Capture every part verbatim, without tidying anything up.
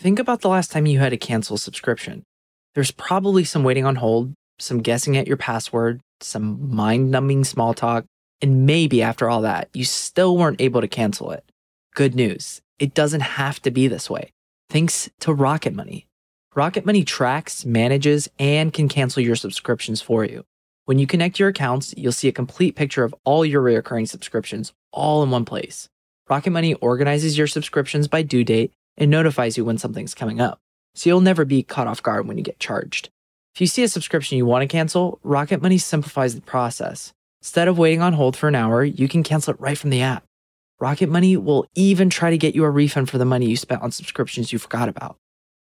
Think about the last time you had to cancel a subscription. There's probably some waiting on hold, some guessing at your password, some mind-numbing small talk, and maybe after all that, you still weren't able to cancel it. Good news, it doesn't have to be this way. Thanks to Rocket Money. Rocket Money tracks, manages, and can cancel your subscriptions for you. When you connect your accounts, you'll see a complete picture of all your recurring subscriptions all in one place. Rocket Money organizes your subscriptions by due date and notifies you when something's coming up, so you'll never be caught off guard when you get charged. If you see a subscription you want to cancel, Rocket Money simplifies the process. Instead of waiting on hold for an hour, you can cancel it right from the app. Rocket Money will even try to get you a refund for the money you spent on subscriptions you forgot about.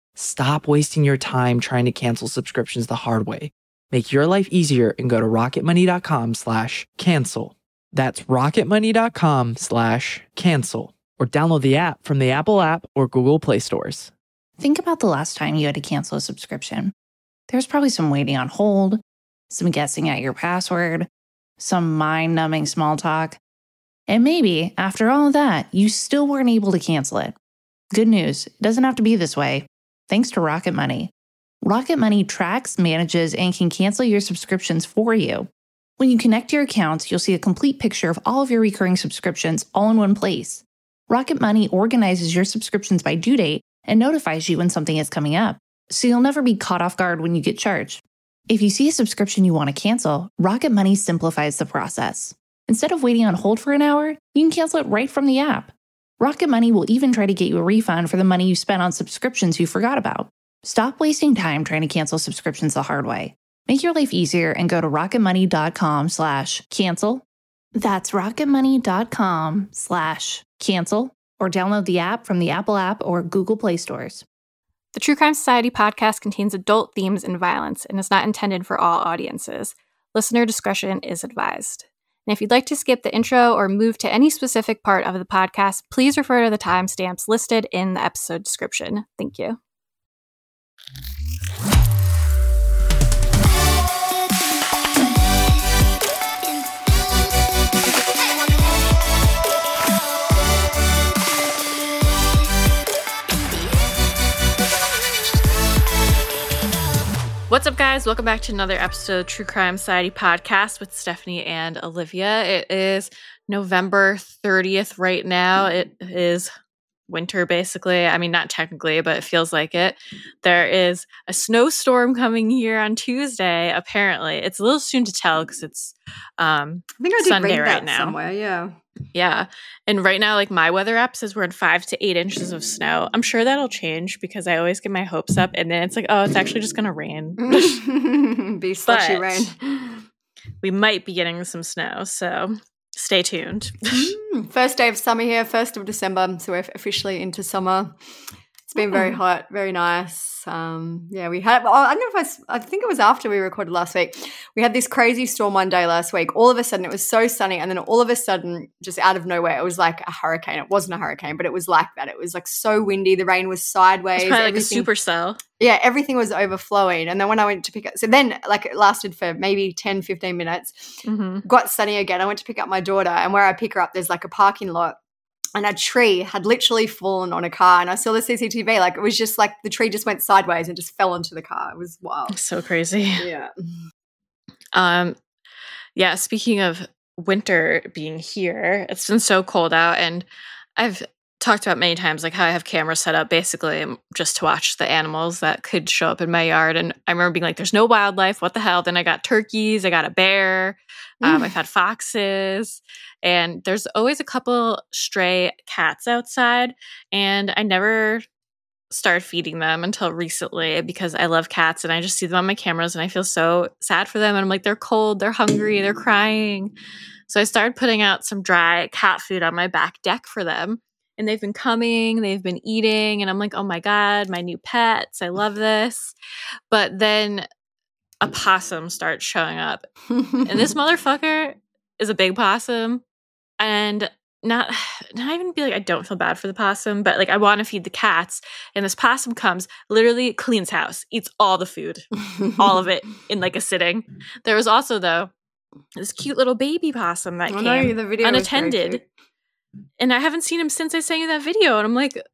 Stop wasting your time trying to cancel subscriptions the hard way. Make your life easier and go to rocketmoney.com slash cancel. That's rocketmoney.com slash cancel. Or download the app from the Apple app or Google Play stores. Think about the last time you had to cancel a subscription. There's probably some waiting on hold, some guessing at your password, some mind-numbing small talk. And maybe, after all of that, you still weren't able to cancel it. Good news, it doesn't have to be this way. Thanks to Rocket Money. Rocket Money tracks, manages, and can cancel your subscriptions for you. When you connect your accounts, you'll see a complete picture of all of your recurring subscriptions all in one place. Rocket Money organizes your subscriptions by due date and notifies you when something is coming up, so you'll never be caught off guard when you get charged. If you see a subscription you want to cancel, Rocket Money simplifies the process. Instead of waiting on hold for an hour, you can cancel it right from the app. Rocket Money will even try to get you a refund for the money you spent on subscriptions you forgot about. Stop wasting time trying to cancel subscriptions the hard way. Make your life easier and go to rocketmoney.com slash cancel. That's rocketmoney.com slash cancel, or download the app from the Apple app or Google Play stores. The True Crime Society podcast contains adult themes and violence and is not intended for all audiences. Listener discretion is advised. And if you'd like to skip the intro or move to any specific part of the podcast, please refer to the timestamps listed in the episode description. Thank you. What's up, guys? Welcome back to another episode of True Crime Society podcast with Stephanie and Olivia. It is November thirtieth right now. It is winter, basically. I mean, not technically, but it feels like it. There is a snowstorm coming here on Tuesday, apparently. It's a little soon to tell because it's um, I think I did Sunday read right that now. somewhere, yeah. Yeah. And right now, like, my weather app says we're in five to eight inches of snow. I'm sure that'll change because I always get my hopes up and then it's like, oh, it's actually just going to rain. Be slushy But rain. we might be getting some snow, so stay tuned. Mm, first day of summer here, first of December, so we're officially into summer. It's been very hot, very nice. Um, yeah, we had, oh, I don't know if I, s- I think it was after we recorded last week. We had this crazy storm one day last week. All of a sudden, it was so sunny. And then all of a sudden, just out of nowhere, it was like a hurricane. It wasn't a hurricane, but it was like that. It was like so windy. The rain was sideways. It's probably like a everything- supercell. Yeah, everything was overflowing. And then when I went to pick up, so then like it lasted for maybe ten, fifteen minutes, Mm-hmm. got sunny again. I went to pick up my daughter, and where I pick her up, there's like a parking lot. And a tree had literally fallen on a car, and I saw the C C T V. Like, it was just like the tree just went sideways and just fell into the car. It was wild. So crazy. Yeah. Um, yeah, speaking of winter being here, it's been so cold out, and I've talked about many times like how I have cameras set up basically just to watch the animals that could show up in my yard. And I remember being like, there's no wildlife, what the hell? Then I got turkeys, I got a bear, um, I've had foxes, and there's always a couple stray cats outside, and I never started feeding them until recently because I love cats and I just see them on my cameras and I feel so sad for them. And I'm like, they're cold, they're hungry, they're crying. So I started putting out some dry cat food on my back deck for them. And they've been coming, they've been eating, and I'm like, oh my God, my new pets, I love this. But then a possum starts showing up. And this motherfucker is a big possum. And not not even be like, I don't feel bad for the possum, but like I want to feed the cats. And this possum comes, literally cleans house, eats all the food, all of it in like a sitting. There was also, though, this cute little baby possum that Oh, came no, the video was very unattended. cute. And I haven't seen him since I sent you that video. And I'm like,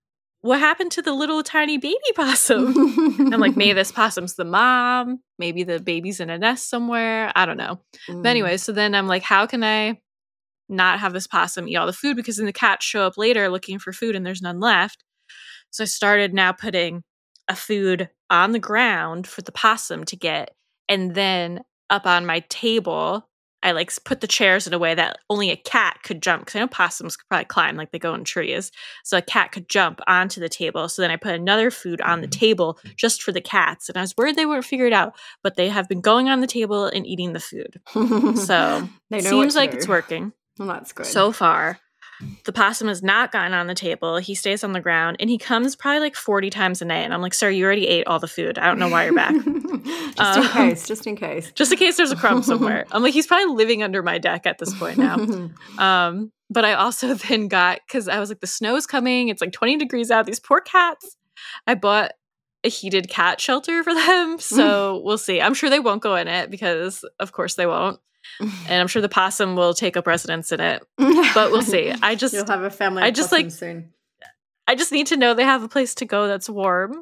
what happened to the little tiny baby possum? I'm like, maybe this possum's the mom. Maybe the baby's in a nest somewhere. I don't know. Mm. But anyway, so then I'm like, how can I not have this possum eat all the food? Because then the cats show up later looking for food and there's none left. So I started now putting a food on the ground for the possum to get. And then up on my table, I like put the chairs in a way that only a cat could jump, because I know possums could probably climb, like they go in trees. So a cat could jump onto the table. So then I put another food on the table just for the cats. And I was worried they wouldn't figure it out, but they have been going on the table and eating the food. So They know seems what to like do. it's working Well, that's good. so far. The possum has not gotten on the table. He stays on the ground, and he comes probably like forty times a day. And I'm like, sir, you already ate all the food. I don't know why you're back. just Um, in case, just in case. Just in case there's a crumb somewhere. I'm like, he's probably living under my deck at this point now. Um, but I also then got, because I was like, the snow's coming. It's like twenty degrees out. These poor cats. I bought a heated cat shelter for them. So we'll see. I'm sure they won't go in it because, of course, they won't. And I'm sure the possum will take up residence in it. But we'll see. I just, You'll have a family I of just, possums like, soon. I just need to know they have a place to go that's warm.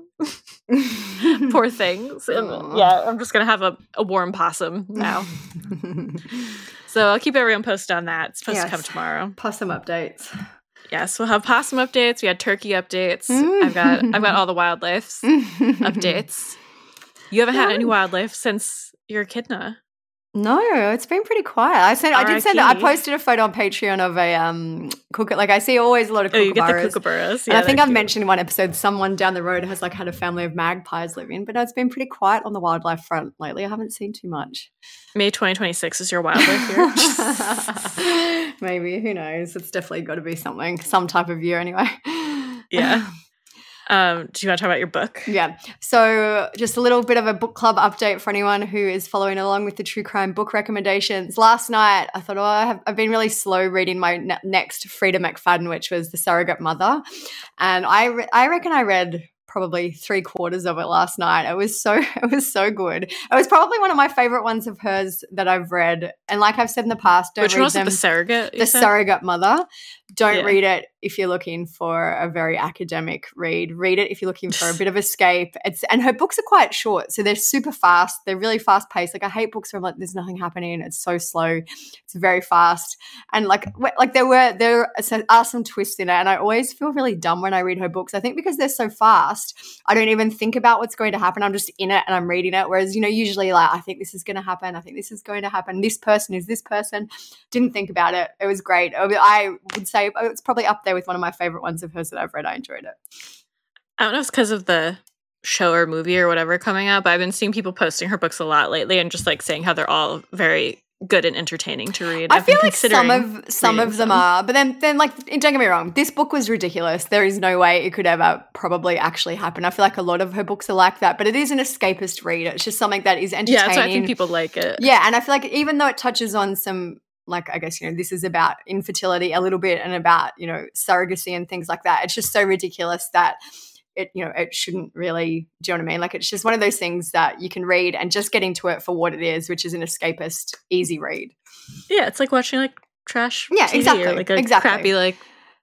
Poor things. And, Aw. yeah, I'm just going to have a, a warm possum now. So I'll keep everyone posted on that. It's supposed Yes. to come tomorrow. Possum updates. Yes, we'll have possum updates. We had turkey updates. I've got I've got all the wildlife updates. You haven't had any wildlife since your echidna. No, it's been pretty quiet. I sent. I did send. I R I P. posted a photo on Patreon of a um kookaburra. Like I see always a lot of Oh, you get the kookaburras. kookaburras. And I think they're I've cute. mentioned in one episode someone down the road has like had a family of magpies live in, but it's been pretty quiet on the wildlife front lately. I haven't seen too much. May twenty twenty-six is your wildlife year. Maybe, who knows? It's definitely got to be something, some type of year anyway. Yeah. Um, do you want to talk about your book? Yeah. So just a little bit of a book club update for anyone who is following along with the true crime book recommendations. Last night, I thought, oh, I have, I've been really slow reading my ne- next Frida McFadden, which was The Surrogate Mother. And I, re- I reckon I read probably three quarters of it last night. It was so, it was so good. It was probably one of my favorite ones of hers that I've read. And like I've said in the past, don't Which read one was it? them. The surrogate? you The said? Surrogate Mother. Don't Yeah. read it if you're looking for a very academic read. Read it if you're looking for a bit of escape. It's and her books are quite short, so they're super fast. They're really fast paced. Like I hate books where I'm like, there's nothing happening. It's so slow. It's very fast. And like wh- like there were there are some twists in it, and I always feel really dumb when I read her books. I think because they're so fast, I don't even think about what's going to happen. I'm just in it and I'm reading it. Whereas you know, usually like I think this is going to happen. I think this is going to happen. This person is this person. Didn't think about it. It was great. I would say it's probably up there with one of my favorite ones of hers that I've read. I enjoyed it. I don't know if it's because of the show or movie or whatever coming up. I've been seeing people posting her books a lot lately and just like saying how they're all very good and entertaining to read. I I've been feel like some considering of some reading of them some. are, but then then like don't get me wrong, this book was ridiculous. There is no way it could ever probably actually happen. I feel like a lot of her books are like that, but it is an escapist read. It's just something that is entertaining. Yeah, that's why I think people like it. Yeah, and I feel like even though it touches on some, like, I guess, you know, this is about infertility a little bit and about, you know, surrogacy and things like that. It's just so ridiculous that it, you know, it shouldn't really, do you know what I mean? Like, it's just one of those things that you can read and just get into it for what it is, which is an escapist, easy read. Yeah, it's like watching like trash Yeah, T V exactly, or like a exactly. crappy like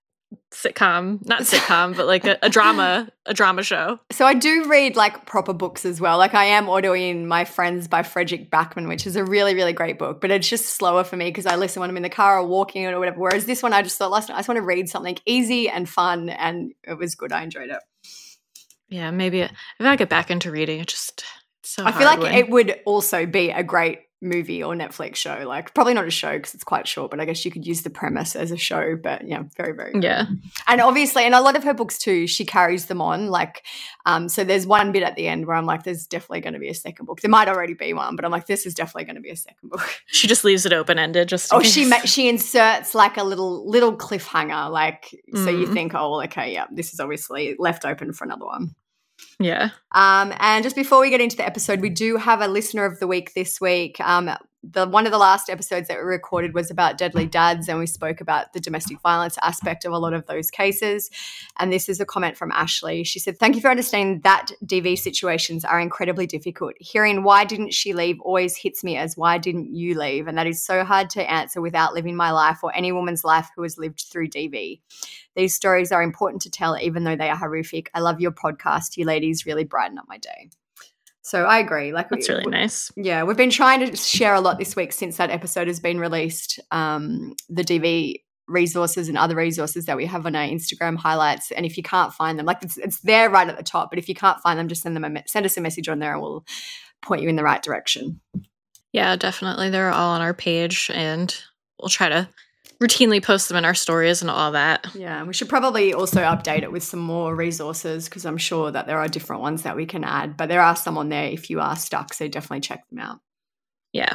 sitcom, not sitcom, but like a, a drama, a drama show. So I do read like proper books as well. Like I am autoing My Friends by Frederick Backman, which is a really, really great book, but it's just slower for me because I listen when I'm in the car or walking or whatever. Whereas this one, I just thought last night, I just want to read something easy and fun, and it was good. I enjoyed it. Yeah, maybe if I get back into reading, it just it's so I feel hard like when- it would also be a great movie or Netflix show. Like probably not a show because it's quite short, but I guess you could use the premise as a show. But yeah, very, very good. Yeah. And obviously, and a lot of her books too, she carries them on. Like, um, so there's one bit at the end where I'm like, there's definitely going to be a second book. There might already be one, but I'm like, this is definitely going to be a second book. She just leaves it open ended just in Oh, case. she ma- she inserts like a little little cliffhanger, like so you Mm. think, oh, well, okay, yeah, this is obviously left open for another one. Yeah. Um, and just before we get into the episode, we do have a listener of the week this week. Um, the one of the last episodes that we recorded was about deadly dads, and we spoke about the domestic violence aspect of a lot of those cases. And this is a comment from Ashley. She said, "Thank you for understanding that D V situations are incredibly difficult. Hearing why didn't she leave always hits me as why didn't you leave? And that is so hard to answer without living my life or any woman's life who has lived through D V. These stories are important to tell even though they are horrific. I love your podcast. You ladies really brighten up my day." So I agree. Like That's we, really we, nice. Yeah, we've been trying to share a lot this week since that episode has been released. Um, the D V resources and other resources that we have on our Instagram highlights. And if you can't find them, like it's, it's there right at the top. But if you can't find them, just send them a me- send us a message on there, and we'll point you in the right direction. Yeah, definitely. They're all on our page, and we'll try to routinely post them in our stories and all that. Yeah, we should probably also update it with some more resources, because I'm sure that there are different ones that we can add, but there are some on there if you are stuck, so definitely check them out. Yeah.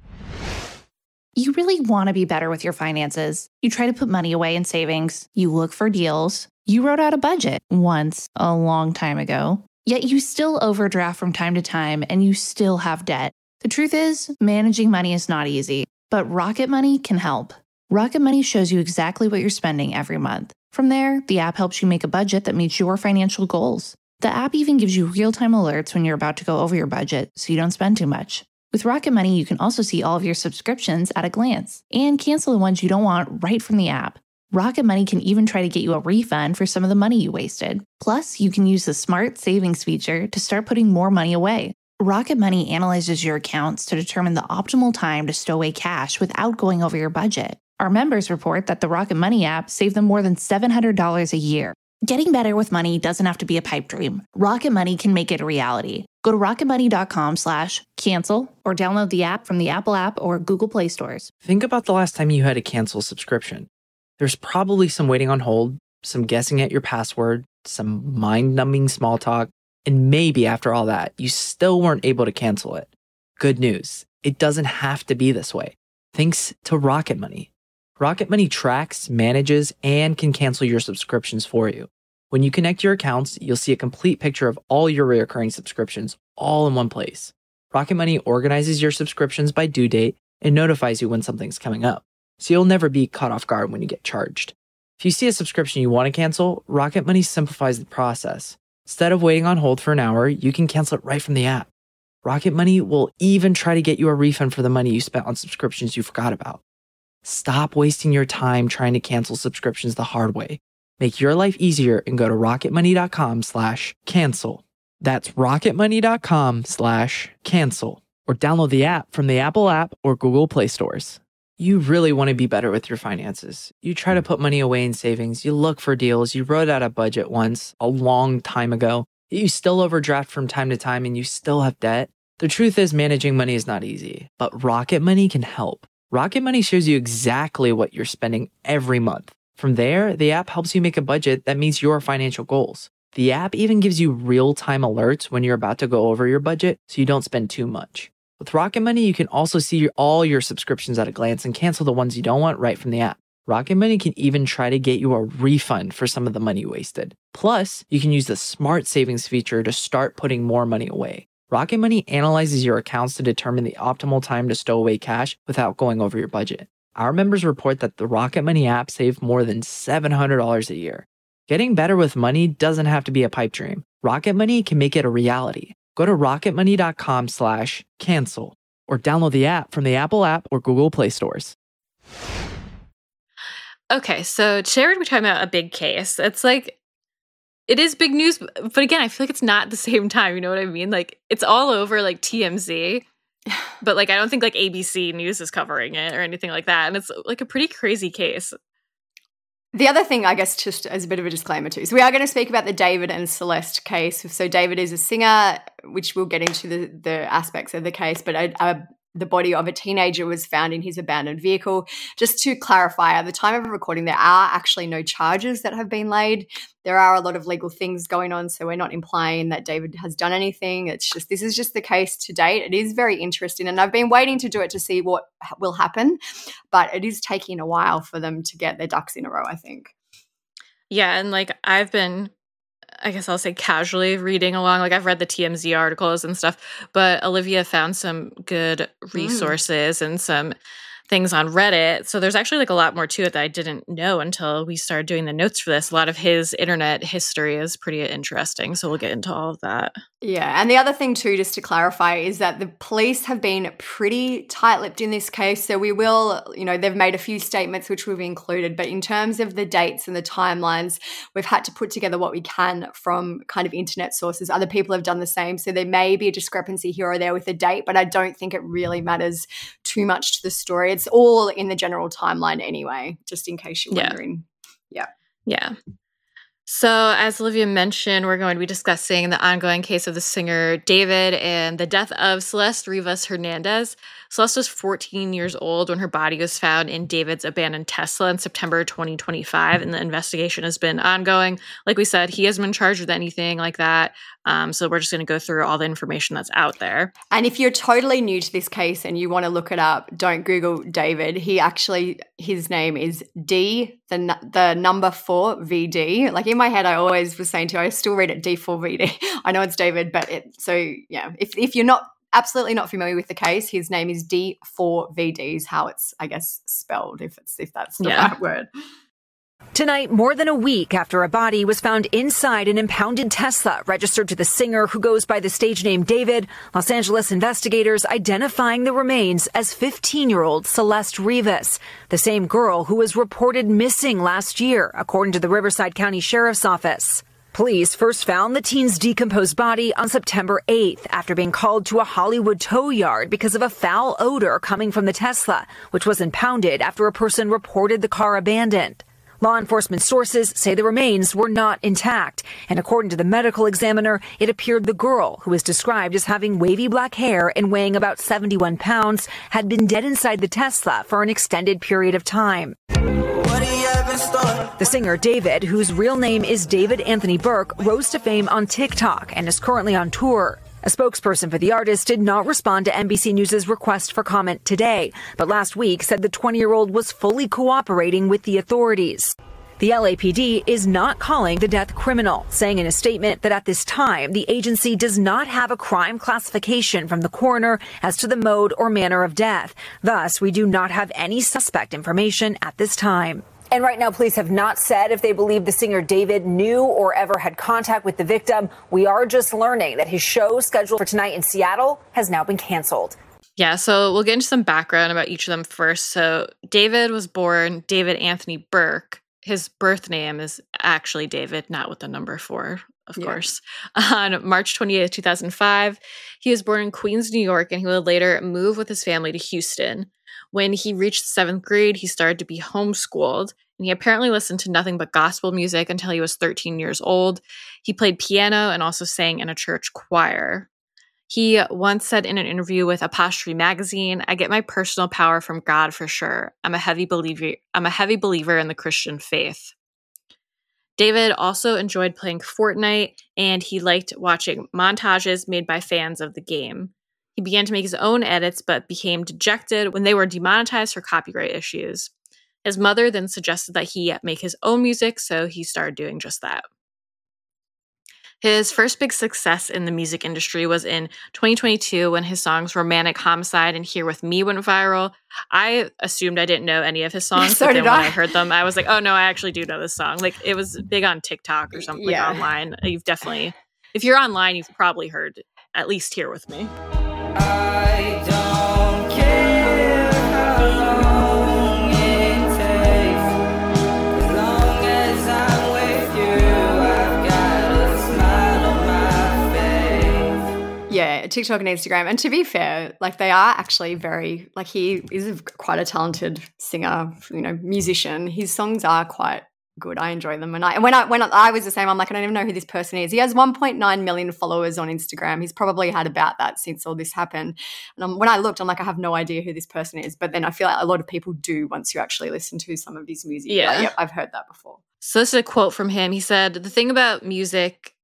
You really want to be better with your finances. You try to put money away in savings. You look for deals. You wrote out a budget once a long time ago, yet you still overdraft from time to time and you still have debt. The truth is, managing money is not easy, but Rocket Money can help. Rocket Money shows you exactly what you're spending every month. From there, the app helps you make a budget that meets your financial goals. The app even gives you real-time alerts when you're about to go over your budget, so you don't spend too much. With Rocket Money, you can also see all of your subscriptions at a glance and cancel the ones you don't want right from the app. Rocket Money can even try to get you a refund for some of the money you wasted. Plus, you can use the Smart Savings feature to start putting more money away. Rocket Money analyzes your accounts to determine the optimal time to stow away cash without going over your budget. Our members report that the Rocket Money app saved them more than seven hundred dollars a year. Getting better with money doesn't have to be a pipe dream. Rocket Money can make it a reality. Go to rocketmoney.com slash cancel or download the app from the Apple app or Google Play stores. Think about the last time you had to cancel a subscription. There's probably some waiting on hold, some guessing at your password, some mind-numbing small talk, and maybe after all that, you still weren't able to cancel it. Good news, it doesn't have to be this way. Thanks to Rocket Money. Rocket Money tracks, manages, and can cancel your subscriptions for you. When you connect your accounts, you'll see a complete picture of all your recurring subscriptions all in one place. Rocket Money organizes your subscriptions by due date and notifies you when something's coming up, so you'll never be caught off guard when you get charged. If you see a subscription you want to cancel, Rocket Money simplifies the process. Instead of waiting on hold for an hour, you can cancel it right from the app. Rocket Money will even try to get you a refund for the money you spent on subscriptions you forgot about. Stop wasting your time trying to cancel subscriptions the hard way. Make your life easier and go to rocketmoney.com slash cancel. That's rocketmoney.com slash cancel. Or download the app from the Apple app or Google Play stores. You really want to be better with your finances. You try to put money away in savings. You look for deals. You wrote out a budget once a long time ago. You still overdraft from time to time and you still have debt. The truth is, managing money is not easy, but Rocket Money can help. Rocket Money shows you exactly what you're spending every month. From there, the app helps you make a budget that meets your financial goals. The app even gives you real-time alerts when you're about to go over your budget so you don't spend too much. With Rocket Money, you can also see all your subscriptions at a glance and cancel the ones you don't want right from the app. Rocket Money can even try to get you a refund for some of the money you wasted. Plus, you can use the Smart Savings feature to start putting more money away. Rocket Money analyzes your accounts to determine the optimal time to stow away cash without going over your budget. Our members report that the Rocket Money app saved more than seven hundred dollars a year. Getting better with money doesn't have to be a pipe dream. Rocket Money can make it a reality. Go to rocketmoney.com slash cancel or download the app from the Apple app or Google Play stores. Okay, so today we're talking about a big case. It's like, it is big news, but again, I feel like it's not at the same time. You know what I mean? Like, it's all over like T M Z, but like I don't think like A B C News is covering it or anything like that. And it's like a pretty crazy case. The other thing, I guess, just as a bit of a disclaimer too, so we are going to speak about the David and Celeste case. So David is a singer, which we'll get into the, the aspects of the case, but a, a the body of a teenager was found in his abandoned vehicle. Just to clarify, at the time of recording, there are actually no charges that have been laid. There are a lot of legal things going on, so we're not implying that David has done anything. It's just, this is just the case to date. It is very interesting, and I've been waiting to do it to see what will happen, but it is taking a while for them to get their ducks in a row, I think. Yeah, and like I've been I guess I'll say casually reading along. Like I've read the T M Z articles and stuff, but Olivia found some good resources mm. and some things on Reddit. So there's actually like a lot more to it that I didn't know until we started doing the notes for this. A lot of his internet history is pretty interesting. So we'll get into all of that. Yeah. And the other thing too, just to clarify, is that the police have been pretty tight-lipped in this case. So we will, you know, they've made a few statements which we've included, but in terms of the dates and the timelines, we've had to put together what we can from kind of internet sources. Other people have done the same. So there may be a discrepancy here or there with the date, but I don't think it really matters too much to the story. It's all in the general timeline anyway, just in case you're yeah. wondering. Yeah. Yeah. So as Olivia mentioned, we're going to be discussing the ongoing case of the singer David and the death of Celeste Rivas Hernandez. Celeste was fourteen years old when her body was found in David's abandoned Tesla in September twenty twenty-five, and the investigation has been ongoing. Like we said, he hasn't been charged with anything like that. Um, so we're just going to go through all the information that's out there. And if you're totally new to this case and you want to look it up, don't Google David. He actually, his name is D, the the number four V D. Like in my head, I always was saying to you, I still read it D four V D. I know it's David, but it, so yeah, if if you're not absolutely not familiar with the case, his name is D four V D is how it's, I guess, spelled, if it's if that's the yeah. right word. Tonight, more than a week after a body was found inside an impounded Tesla registered to the singer who goes by the stage name David, Los Angeles investigators identifying the remains as fifteen-year-old Celeste Rivas, the same girl who was reported missing last year, according to the Riverside County Sheriff's Office. Police first found the teen's decomposed body on September eighth after being called to a Hollywood tow yard because of a foul odor coming from the Tesla, which was impounded after a person reported the car abandoned. Law enforcement sources say the remains were not intact, and according to the medical examiner, it appeared the girl, who is described as having wavy black hair and weighing about seventy-one pounds, had been dead inside the Tesla for an extended period of time. The singer David, whose real name is David Anthony Burke, rose to fame on TikTok and is currently on tour. A spokesperson for the artist did not respond to N B C News' request for comment today, but last week said the twenty-year-old was fully cooperating with the authorities. The L A P D is not calling the death criminal, saying in a statement that at this time, the agency does not have a crime classification from the coroner as to the mode or manner of death. Thus, we do not have any suspect information at this time. And right now, police have not said if they believe the singer David knew or ever had contact with the victim. We are just learning that his show scheduled for tonight in Seattle has now been canceled. Yeah, so we'll get into some background about each of them first. So David was born David Anthony Burke. His birth name is actually David, not with the number four, of yeah. course. On March twenty-eighth, two thousand five, he was born in Queens, New York, and he would later move with his family to Houston. When he reached seventh grade, he started to be homeschooled, and he apparently listened to nothing but gospel music until he was thirteen years old. He played piano and also sang in a church choir. He once said in an interview with Apostrophe magazine, "I get my personal power from God for sure. I'm a heavy believer. I'm a heavy believer in the Christian faith." David also enjoyed playing Fortnite, and he liked watching montages made by fans of the game. He began to make his own edits, but became dejected when they were demonetized for copyright issues. His mother then suggested that he make his own music, so he started doing just that. His first big success in the music industry was in twenty twenty-two when his songs Romantic Homicide and Here With Me went viral. I assumed I didn't know any of his songs, so but then did when I. I heard them, I was like, oh no, I actually do know this song. Like, it was big on TikTok or something, Yeah. like online. You've definitely, if you're online, you've probably heard at least Here With Me. I don't care how long it takes, as long as I'm with you, I've got a smile on my face. Yeah, TikTok and Instagram. And to be fair, like they are actually very, like he is quite a talented singer, you know, musician. His songs are quite good. I enjoy them. And I when I when I was the same, I'm like, I don't even know who this person is. He has one point nine million followers on Instagram. He's probably had about that since all this happened. And um, when I looked, I'm like, I have no idea who this person is. But then I feel like a lot of people do once you actually listen to some of his music. Yeah. Like, yep, I've heard that before. So this is a quote from him. He said, "The thing about music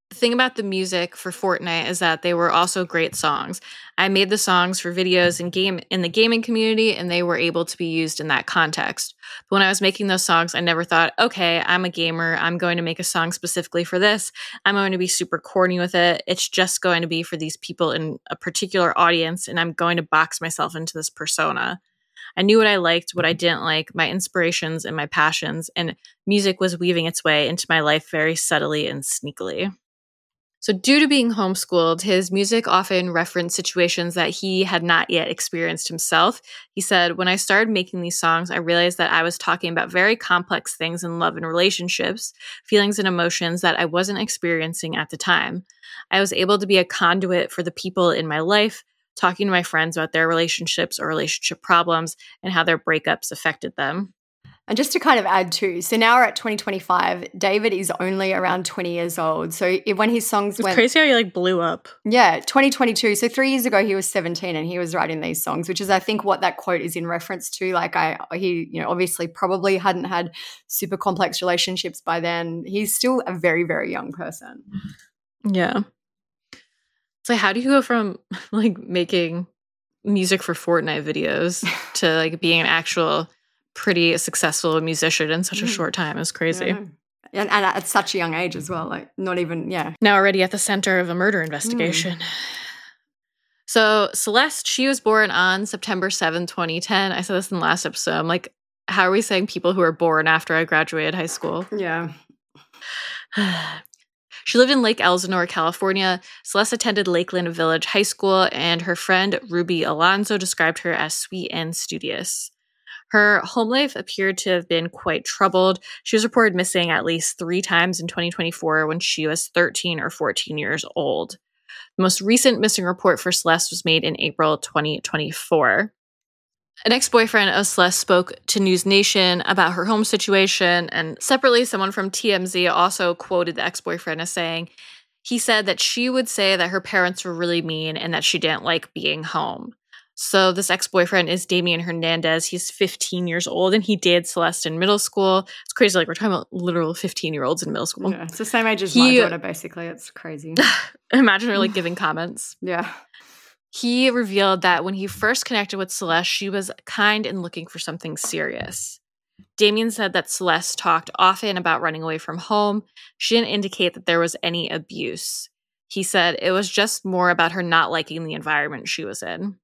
the thing about the music for Fortnite is that they were also great songs. I made the songs for videos in game in the gaming community, and they were able to be used in that context. But when I was making those songs, I never thought, okay, I'm a gamer. I'm going to make a song specifically for this. I'm going to be super corny with it. It's just going to be for these people in a particular audience, and I'm going to box myself into this persona. I knew what I liked, what I didn't like, my inspirations and my passions, and music was weaving its way into my life very subtly and sneakily. So due to being homeschooled, his music often referenced situations that he had not yet experienced himself. He said, when I started making these songs, I realized that I was talking about very complex things in love and relationships, feelings and emotions that I wasn't experiencing at the time. I was able to be a conduit for the people in my life, talking to my friends about their relationships or relationship problems and how their breakups affected them. And just to kind of add to, so now we're at twenty twenty-five. David is only around twenty years old. So if, when his songs It's went, crazy how he like blew up. yeah, twenty twenty-two. So three years ago he was seventeen and he was writing these songs, which is I think what that quote is in reference to. Like I, he, you know, obviously probably hadn't had super complex relationships by then. He's still a very, very young person. Yeah. So how do you go from like making music for Fortnite videos to like being an actual pretty successful musician in such a short time? Is crazy. Yeah. And, and at such a young age as well, like not even, yeah. Now already at the center of a murder investigation. Mm. So Celeste, she was born on September seventh, twenty ten. I said this in the last episode. I'm like, how are we saying people who were born after I graduated high school? Yeah. She lived in Lake Elsinore, California. Celeste attended Lakeland Village High School, and her friend Ruby Alonso described her as sweet and studious. Her home life appeared to have been quite troubled. She was reported missing at least three times in twenty twenty-four when she was thirteen or fourteen years old. The most recent missing report for Celeste was made in April twenty twenty-four. An ex-boyfriend of Celeste spoke to News Nation about her home situation, and separately, someone from T M Z also quoted the ex-boyfriend as saying, he said that she would say that her parents were really mean and that she didn't like being home. So this ex-boyfriend is Damian Hernandez. He's fifteen years old, and he dated Celeste in middle school. It's crazy. Like, we're talking about literal fifteen-year-olds in middle school. Yeah, it's the same age as he, my daughter, basically. It's crazy. Imagine her, like, giving comments. Yeah. He revealed that when he first connected with Celeste, she was kind and looking for something serious. Damian said that Celeste talked often about running away from home. She didn't indicate that there was any abuse. He said it was just more about her not liking the environment she was in.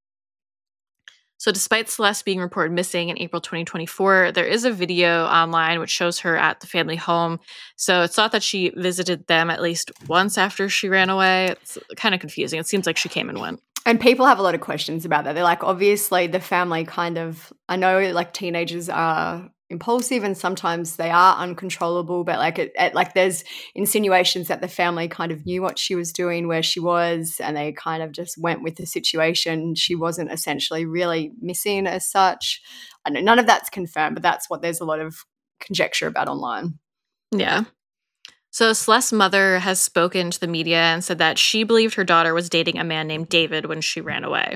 So despite Celeste being reported missing in April twenty twenty-four, there is a video online which shows her at the family home. So it's thought that she visited them at least once after she ran away. It's kind of confusing. It seems like she came and went. And people have a lot of questions about that. They're like, obviously the family kind of, I know like teenagers are impulsive and sometimes they are uncontrollable, but like it, it like there's insinuations that the family kind of knew what she was doing, where she was, and they kind of just went with the situation. She wasn't essentially really missing as such. I know none of that's confirmed, but that's what there's a lot of conjecture about online. Yeah. So Celeste's mother has spoken to the media and said that she believed her daughter was dating a man named David when she ran away.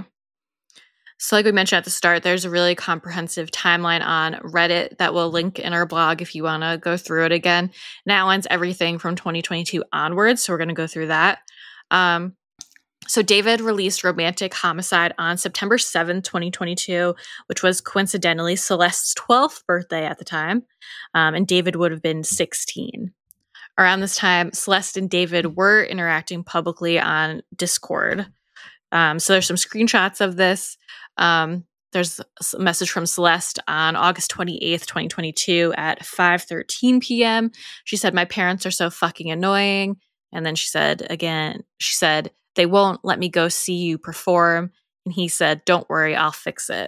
So like we mentioned at the start, there's a really comprehensive timeline on Reddit that we'll link in our blog if you want to go through it again. And it outlines everything from twenty twenty-two onwards, so we're going to go through that. Um, so David released Romantic Homicide on September seventh, twenty twenty-two, which was coincidentally Celeste's twelfth birthday at the time, um, and David would have been sixteen. Around this time, Celeste and David were interacting publicly on Discord. Um, so there's some screenshots of this. Um, there's a message from Celeste on August twenty-eighth, twenty twenty-two at five thirteen p.m. She said, "My parents are so fucking annoying." And then she said again, she said, "They won't let me go see you perform." And he said, "Don't worry, I'll fix it."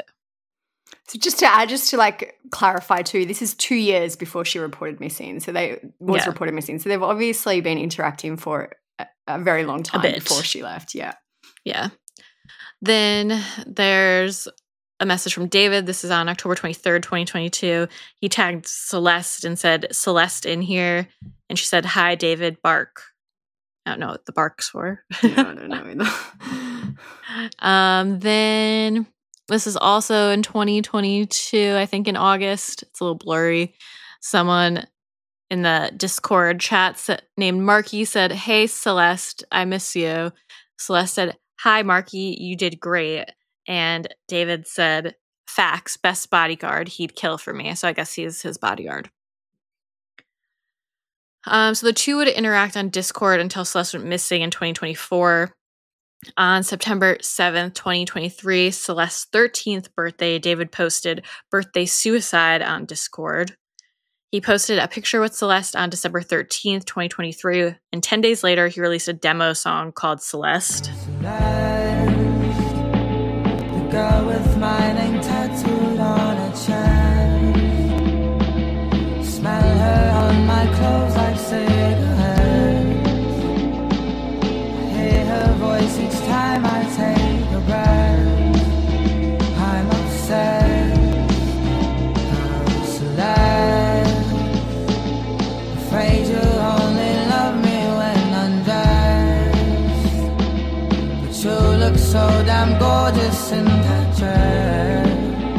So just to add, just to like clarify too, this is two years before she reported missing. So they was Yeah. reported missing. So they've obviously been interacting for a, a very long time bit. before she left. Yeah. Yeah. Then there's a message from David. This is on October twenty-third, twenty twenty-two. He tagged Celeste and said, "Celeste in here." And she said, "Hi, David, bark." I don't know what the bark's for. No, I don't know either. um, then this is also in twenty twenty-two, I think in August. It's a little blurry. Someone in the Discord chats named Marky said, "Hey, Celeste, I miss you." Celeste said, "Hi, Marky, you did great." And David said, "Facts, best bodyguard, he'd kill for me." So I guess he's his bodyguard. Um, so the two would interact on Discord until Celeste went missing in twenty twenty-four. On September seventh, twenty twenty-three, Celeste's thirteenth birthday, David posted birthday suicide on Discord. He posted a picture with Celeste on December thirteenth, twenty twenty-three, and ten days later, he released a demo song called Celeste. Celeste, the girl with my name tattooed on her chest. Smell her on my clothes like cigarettes. I hear her voice each time I take a breath. I'm obsessed. I'm Celeste. Afraid you only love me when undressed. But you look so damn gorgeous in that dress.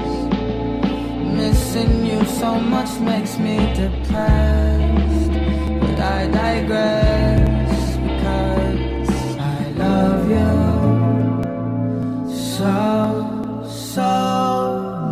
Missing you so much makes me depressed. But I digress because I love you so, so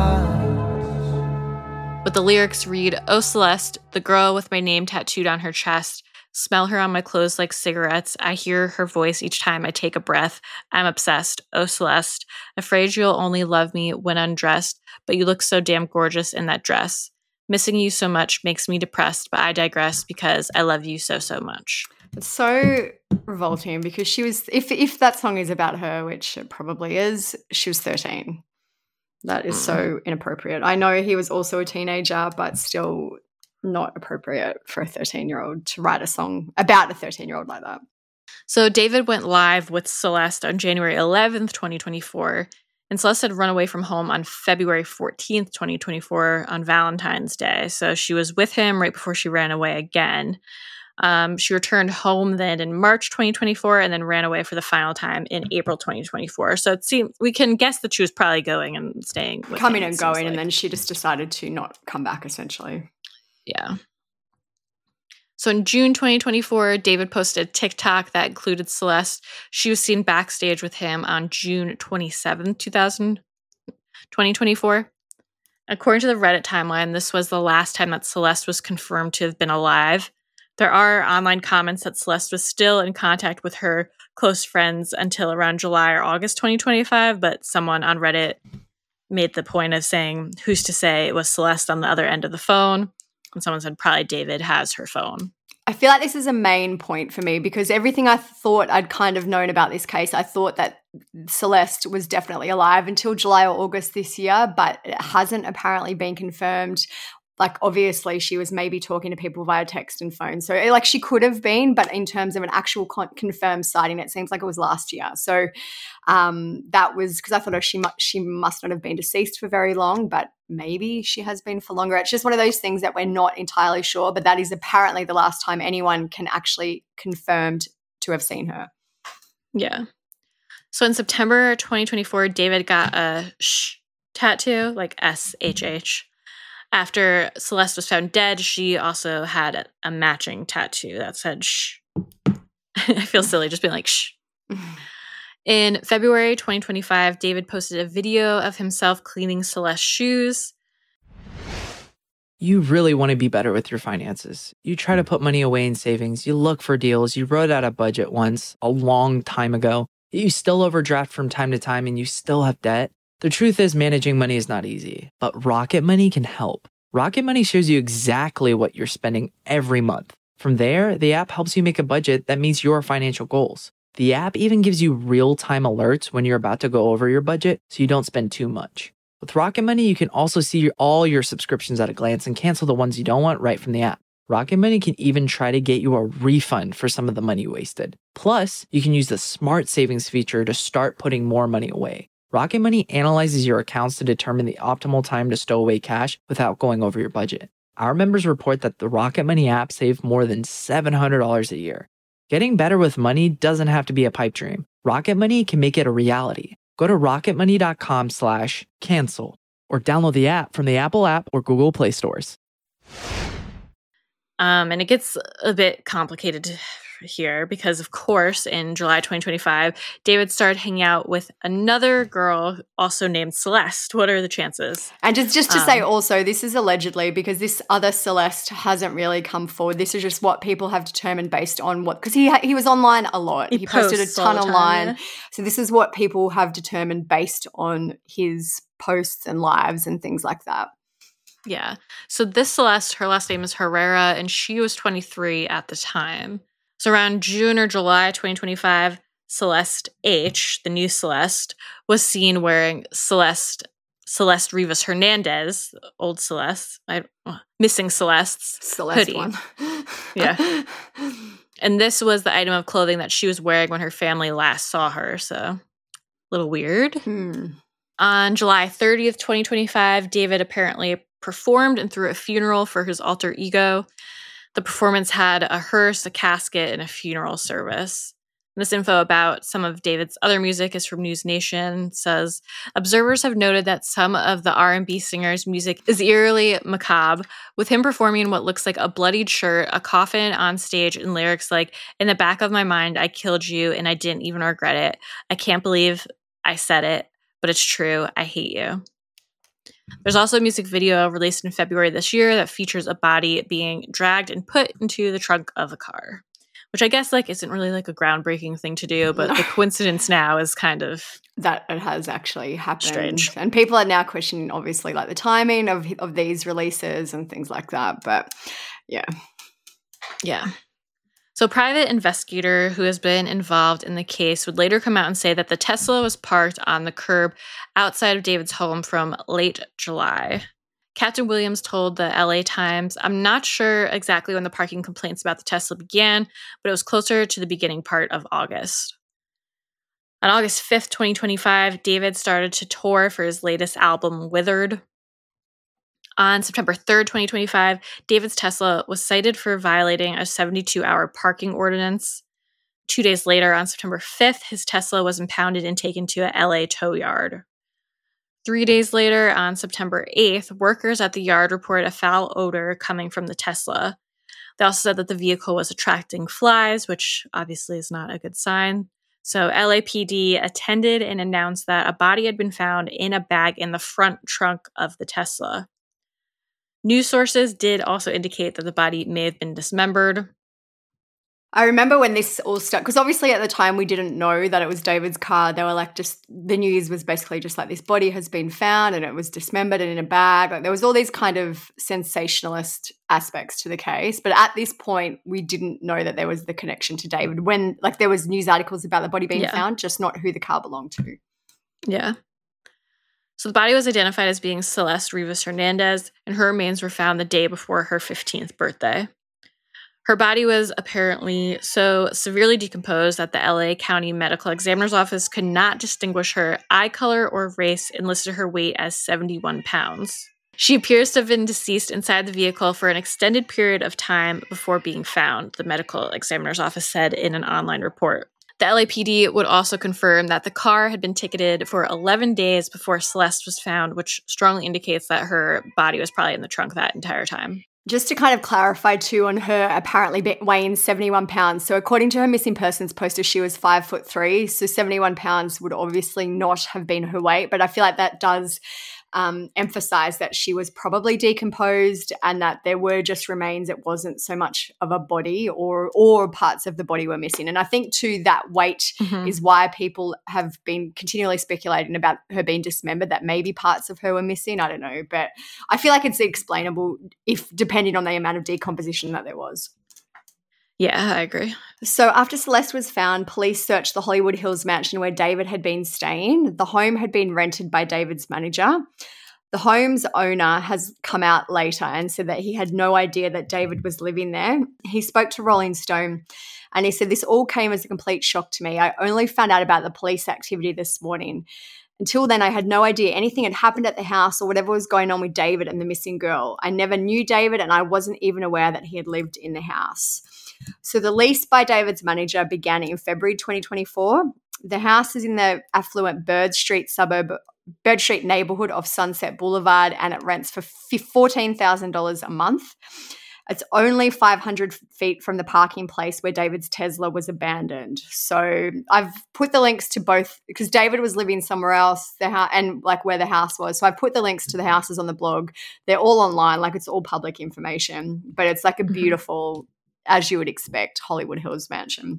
much. But the lyrics read, "Oh, Celeste, the girl with my name tattooed on her chest. Smell her on my clothes like cigarettes. I hear her voice each time I take a breath. I'm obsessed. Oh, Celeste, afraid you'll only love me when undressed, but you look so damn gorgeous in that dress. Missing you so much makes me depressed, but I digress because I love you so, so much." It's so revolting because she was, if if that song is about her, which it probably is, she was thirteen. That is so inappropriate. I know he was also a teenager, but still not appropriate for a thirteen-year-old to write a song about a thirteen-year-old like that. So David went live with Celeste on January eleventh, twenty twenty-four, and Celeste had run away from home on February fourteenth, twenty twenty-four on Valentine's Day. So she was with him right before she ran away again. Um, she returned home then in March twenty twenty-four and then ran away for the final time in April twenty twenty-four. So it seems we can guess that she was probably going and staying with Coming him, and it going, seems and like. then she just decided to not come back, essentially. Yeah. So in June twenty twenty-four, David posted a TikTok that included Celeste. She was seen backstage with him on June twenty-seventh, twenty twenty-four. According to the Reddit timeline, this was the last time that Celeste was confirmed to have been alive. There are online comments that Celeste was still in contact with her close friends until around July or August twenty twenty-five, but someone on Reddit made the point of saying, who's to say it was Celeste on the other end of the phone? And someone said probably David has her phone. I feel like this is a main point for me because everything I thought I'd kind of known about this case, I thought that Celeste was definitely alive until July or August this year, but it hasn't apparently been confirmed. Like, obviously, she was maybe talking to people via text and phone. So, like, she could have been, but in terms of an actual con- confirmed sighting, it seems like it was last year. So, um, that was because I thought, oh, she, mu- she must not have been deceased for very long, but maybe she has been for longer. It's just one of those things that we're not entirely sure, but that is apparently the last time anyone can actually confirmed to have seen her. Yeah. So, in September twenty twenty-four, David got a sh tattoo, like S H H. After Celeste was found dead, she also had a, a matching tattoo that said shh. I feel silly just being like shh. In February twenty twenty-five, David posted a video of himself cleaning Celeste's shoes. You really want to be better with your finances. You try to put money away in savings. You look for deals. You wrote out a budget once a long time ago. You still overdraft from time to time and you still have debt. The truth is managing money is not easy, but Rocket Money can help. Rocket Money shows you exactly what you're spending every month. From there, the app helps you make a budget that meets your financial goals. The app even gives you real-time alerts when you're about to go over your budget so you don't spend too much. With Rocket Money, you can also see your, all your subscriptions at a glance and cancel the ones you don't want right from the app. Rocket Money can even try to get you a refund for some of the money you wasted. Plus, you can use the Smart Savings feature to start putting more money away. Rocket Money analyzes your accounts to determine the optimal time to stow away cash without going over your budget. Our members report that the Rocket Money app saved more than seven hundred dollars a year. Getting better with money doesn't have to be a pipe dream. Rocket Money can make it a reality. Go to rocketmoney.com slash cancel or download the app from the Apple app or Google Play stores. Um, and it gets a bit complicated here because, of course, in July twenty twenty-five, David started hanging out with another girl also named Celeste. What are the chances? And just, just to Um, say also, this is allegedly because this other Celeste hasn't really come forward. This is just what people have determined based on what – because he, ha- he was online a lot. He He, posted a posts all ton the time, online. yeah. So this is what people have determined based on his posts and lives and things like that. Yeah. So this Celeste, her last name is Herrera, and she was twenty-three at the time. So around June or July twenty twenty-five, Celeste H, the new Celeste, was seen wearing Celeste Celeste Rivas Hernandez, old Celeste, I, uh, missing Celeste's Celeste hoodie. one. Yeah. And this was the item of clothing that she was wearing when her family last saw her. So a little weird. Hmm. On July thirtieth, twenty twenty-five, David apparently performed and threw a funeral for his alter ego. The performance had a hearse, a casket, and a funeral service. And this info about some of David's other music is from News Nation. It says, observers have noted that some of the R and B singer's music is eerily macabre, with him performing in what looks like a bloodied shirt, a coffin on stage, and lyrics like, in the back of my mind, I killed you, and I didn't even regret it. I can't believe I said it, but it's true. I hate you. There's also a music video released in February this year that features a body being dragged and put into the trunk of a car, which I guess like isn't really like a groundbreaking thing to do, but the coincidence now is kind of that it has actually happened. Strange. And people are now questioning, obviously, like the timing of of these releases and things like that. But yeah. Yeah. So a private investigator who has been involved in the case would later come out and say that the Tesla was parked on the curb outside of David's home from late July. Captain Williams told the L A Times, I'm not sure exactly when the parking complaints about the Tesla began, but it was closer to the beginning part of August. On August fifth, twenty twenty-five, David started to tour for his latest album, Withered. On September third, twenty twenty-five, David's Tesla was cited for violating a seventy-two hour parking ordinance. Two days later, on September fifth, his Tesla was impounded and taken to a L A tow yard. Three days later, on September eighth, workers at the yard reported a foul odor coming from the Tesla. They also said that the vehicle was attracting flies, which obviously is not a good sign. So L A P D attended and announced that a body had been found in a bag in the front trunk of the Tesla. News sources did also indicate that the body may have been dismembered. I remember when this all started, because obviously at the time we didn't know that it was David's car. They were like, just the news was basically just like, this body has been found and it was dismembered and in a bag. Like there was all these kind of sensationalist aspects to the case. But at this point, we didn't know that there was the connection to David when like there was news articles about the body being Yeah. found, just not who the car belonged to. Yeah. So the body was identified as being Celeste Rivas Hernandez, and her remains were found the day before her fifteenth birthday. Her body was apparently so severely decomposed that the L A County Medical Examiner's Office could not distinguish her eye color or race and listed her weight as seventy-one pounds. She appears to have been deceased inside the vehicle for an extended period of time before being found, the Medical Examiner's Office said in an online report. The L A P D would also confirm that the car had been ticketed for eleven days before Celeste was found, which strongly indicates that her body was probably in the trunk that entire time. Just to kind of clarify too on her apparently be- weighing seventy-one pounds. So according to her missing persons poster, she was five foot three. So seventy-one pounds would obviously not have been her weight, but I feel like that does um, emphasize that she was probably decomposed and that there were just remains. It wasn't so much of a body or, or parts of the body were missing. And I think too that weight Mm-hmm. is why people have been continually speculating about her being dismembered, that maybe parts of her were missing. I don't know, but I feel like it's explainable if depending on the amount of decomposition that there was. Yeah, I agree. So after Celeste was found, police searched the Hollywood Hills mansion where David had been staying. The home had been rented by David's manager. The home's owner has come out later and said that he had no idea that David was living there. He spoke to Rolling Stone and he said, this all came as a complete shock to me. I only found out about the police activity this morning. Until then, I had no idea anything had happened at the house or whatever was going on with David and the missing girl. I never knew David and I wasn't even aware that he had lived in the house. So the lease by David's manager began in February twenty twenty-four. The house is in the affluent Bird Street suburb, Bird Street neighborhood of Sunset Boulevard, and it rents for fourteen thousand dollars a month. It's only five hundred feet from the parking place where David's Tesla was abandoned. So I've put the links to both because David was living somewhere else the ha- and like where the house was. So I put the links to the houses on the blog. They're all online, like it's all public information, but it's like a beautiful, mm-hmm. as you would expect, Hollywood Hills mansion.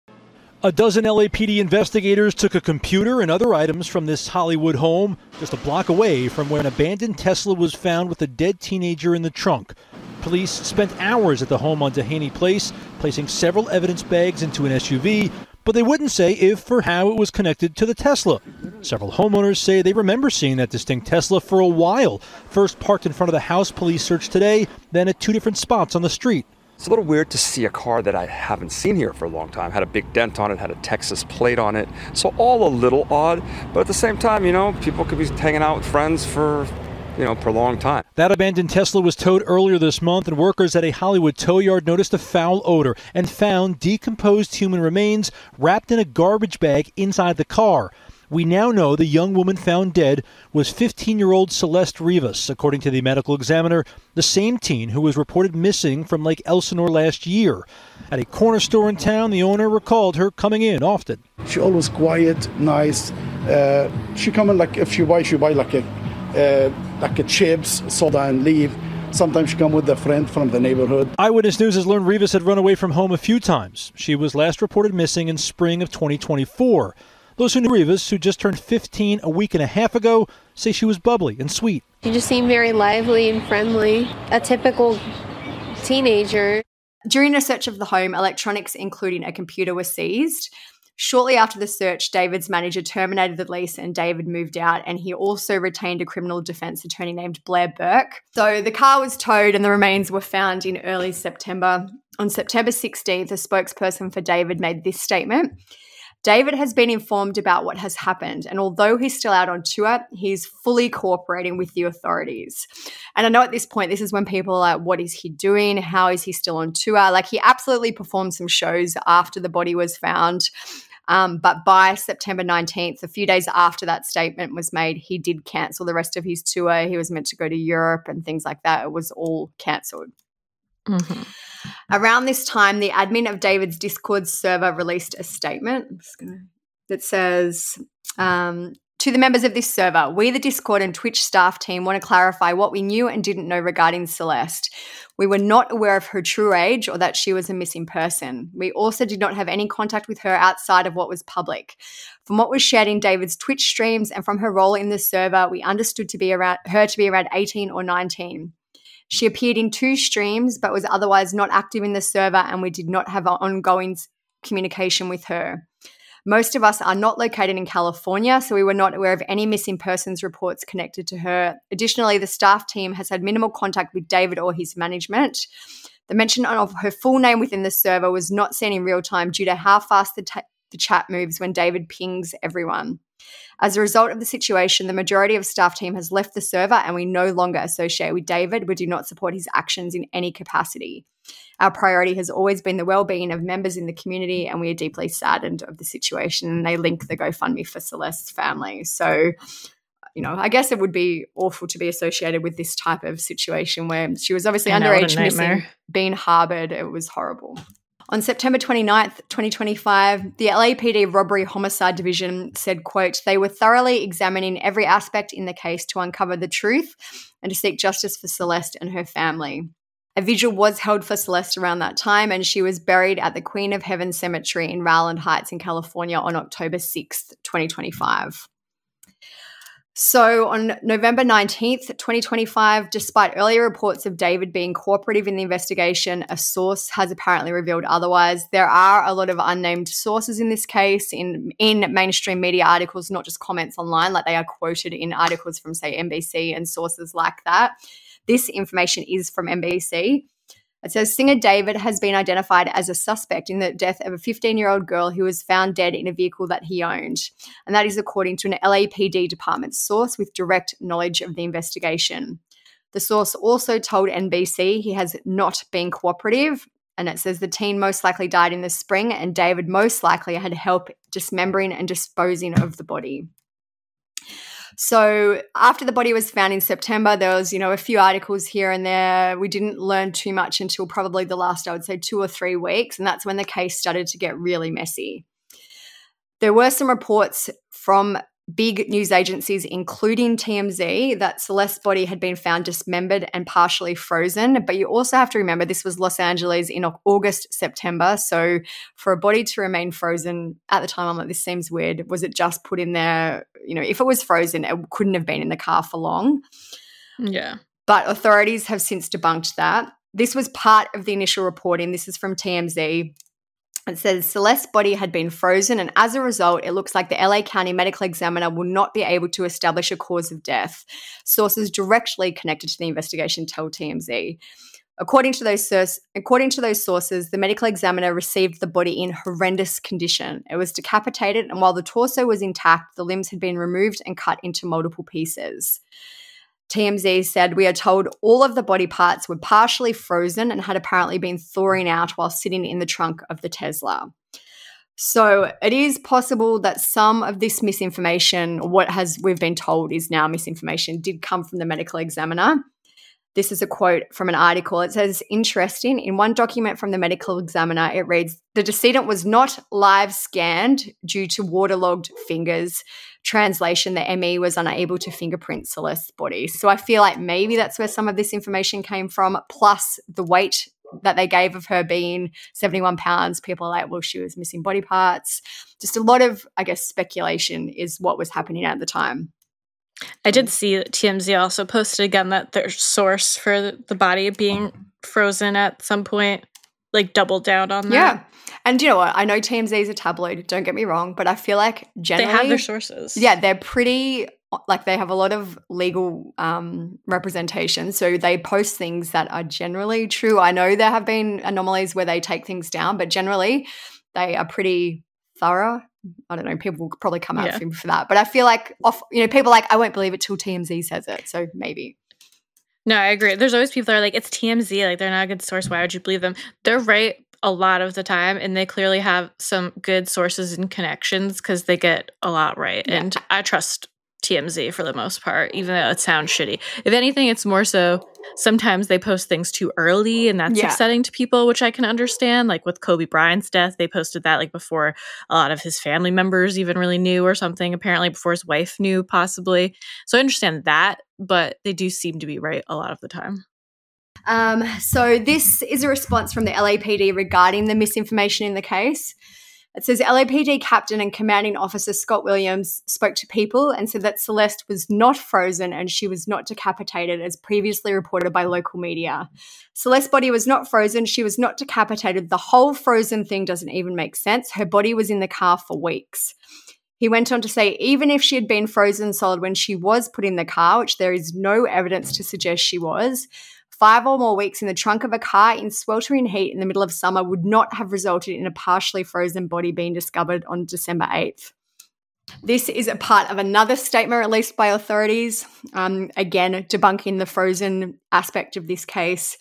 A dozen L A P D investigators took a computer and other items from this Hollywood home just a block away from where an abandoned Tesla was found with a dead teenager in the trunk. Police spent hours at the home on Dehaney Place, placing several evidence bags into an S U V, but they wouldn't say if or how it was connected to the Tesla. Several homeowners say they remember seeing that distinct Tesla for a while, first parked in front of the house police searched today, then at two different spots on the street. It's a little weird to see a car that I haven't seen here for a long time. Had a big dent on it, had a Texas plate on it. So all a little odd, but at the same time, you know, people could be hanging out with friends for, you know, prolonged time. That abandoned Tesla was towed earlier this month, and workers at a Hollywood tow yard noticed a foul odor and found decomposed human remains wrapped in a garbage bag inside the car. We now know the young woman found dead was fifteen-year-old Celeste Rivas, according to the medical examiner, the same teen who was reported missing from Lake Elsinore last year. At a corner store in town, the owner recalled her coming in often. She always quiet, nice. Uh, she come in like if she buy, she buy like a uh, like a chips, soda, and leave. Sometimes she come with a friend from the neighborhood. Eyewitness News has learned Rivas had run away from home a few times. She was last reported missing in spring of twenty twenty-four. Those who knew Rivas, who just turned fifteen a week and a half ago, say she was bubbly and sweet. She just seemed very lively and friendly, a typical teenager. During a search of the home, electronics, including a computer, were seized. Shortly after the search, David's manager terminated the lease and David moved out, and he also retained a criminal defense attorney named Blair Burke. So the car was towed and the remains were found in early September. On September sixteenth, a spokesperson for David made this statement. David has been informed about what has happened, and although he's still out on tour, he's fully cooperating with the authorities. And I know at this point, this is when people are like, what is he doing? How is he still on tour? Like, he absolutely performed some shows after the body was found. Um, but by September nineteenth, a few days after that statement was made, he did cancel the rest of his tour. He was meant to go to Europe and things like that. It was all cancelled. Mm-hmm. Around this time, the admin of David's Discord server released a statement I'm just gonna, that says, um, to the members of this server, we, the Discord and Twitch staff team, want to clarify what we knew and didn't know regarding Celeste. We were not aware of her true age or that she was a missing person. We also did not have any contact with her outside of what was public. From what was shared in David's Twitch streams and from her role in the server, we understood to be around her to be around eighteen or nineteen. She appeared in two streams but was otherwise not active in the server, and we did not have ongoing communication with her. Most of us are not located in California, so we were not aware of any missing persons reports connected to her. Additionally, the staff team has had minimal contact with David or his management. The mention of her full name within the server was not seen in real time due to how fast the, t- the chat moves when David pings everyone. As a result of the situation, the majority of staff team has left the server and we no longer associate with David. We do not support his actions in any capacity. Our priority has always been the well-being of members in the community, and we are deeply saddened of the situation. And they link the GoFundMe for Celeste's family. So, you know, I guess it would be awful to be associated with this type of situation where she was obviously underage, missing, being harboured. It was horrible. On September twenty-ninth, twenty twenty-five, the L A P D Robbery Homicide Division said, quote, they were thoroughly examining every aspect in the case to uncover the truth and to seek justice for Celeste and her family. A vigil was held for Celeste around that time, and she was buried at the Queen of Heaven Cemetery in Rowland Heights in California on October sixth, twenty twenty-five. So on November nineteenth, twenty twenty-five, despite earlier reports of David being cooperative in the investigation, a source has apparently revealed otherwise. There are a lot of unnamed sources in this case in, in mainstream media articles, not just comments online, like they are quoted in articles from, say, N B C and sources like that. This information is from N B C. It says singer David has been identified as a suspect in the death of a fifteen-year-old girl who was found dead in a vehicle that he owned. And that is according to an L A P D department source with direct knowledge of the investigation. The source also told N B C he has not been cooperative. And it says the teen most likely died in the spring and David most likely had help dismembering and disposing of the body. So after the body was found in September, there was, you know, a few articles here and there. We didn't learn too much until probably the last, I would say, two or three weeks, and that's when the case started to get really messy. There were some reports from big news agencies, including T M Z, that Celeste's body had been found dismembered and partially frozen. But you also have to remember this was Los Angeles in August, September. So for a body to remain frozen at the time, I'm like, this seems weird. Was it just put in there? You know, if it was frozen, it couldn't have been in the car for long. Yeah. But authorities have since debunked that. This was part of the initial reporting. This is from T M Z. It says Celeste's body had been frozen, and as a result, it looks like the L A County Medical Examiner will not be able to establish a cause of death. Sources directly connected to the investigation tell T M Z. According to those source, according to those sources, the medical examiner received the body in horrendous condition. It was decapitated, and while the torso was intact, the limbs had been removed and cut into multiple pieces. T M Z said, we are told all of the body parts were partially frozen and had apparently been thawing out while sitting in the trunk of the Tesla. So it is possible that some of this misinformation, what has we've been told is now misinformation, did come from the medical examiner. This is a quote from an article. It says, interesting, in one document from the medical examiner, it reads, the decedent was not live scanned due to waterlogged fingers. Translation, the M E was unable to fingerprint Celeste's body. So I feel like maybe that's where some of this information came from, plus the weight that they gave of her being seventy-one pounds. People are like, well, she was missing body parts. Just a lot of, I guess, speculation is what was happening at the time. I did see that T M Z also posted again that their source for the body being frozen at some point, like doubled down on that. Yeah. And you know what? I know T M Z is a tabloid, don't get me wrong, but I feel like generally— they have their sources. Yeah, they're pretty— like they have a lot of legal um, representation. So they post things that are generally true. I know there have been anomalies where they take things down, but generally they are pretty thorough. I don't know, people will probably come out Yeah. for for that. But I feel like, off, you know, people are like, I won't believe it till T M Z says it. So maybe. No, I agree. There's always people that are like, it's T M Z, like they're not a good source. Why would you believe them? They're right a lot of the time, and they clearly have some good sources and connections because they get a lot right. Yeah. And I trust T M Z for the most part, even though it sounds shitty. If anything, it's more so sometimes they post things too early, and that's Yeah. upsetting to people, which I can understand. Like with Kobe Bryant's death, they posted that like before a lot of his family members even really knew or something, apparently before his wife knew possibly. So I understand that, but they do seem to be right a lot of the time. Um, so this is a response from the L A P D regarding the misinformation in the case. It says L A P D Captain and Commanding Officer Scott Williams spoke to people and said that Celeste was not frozen and she was not decapitated as previously reported by local media. Celeste's body was not frozen. She was not decapitated. The whole frozen thing doesn't even make sense. Her body was in the car for weeks. He went on to say, even if she had been frozen solid when she was put in the car, which there is no evidence to suggest she was, five or more weeks in the trunk of a car in sweltering heat in the middle of summer would not have resulted in a partially frozen body being discovered on December eighth. This is a part of another statement released by authorities, um, again, debunking the frozen aspect of this case.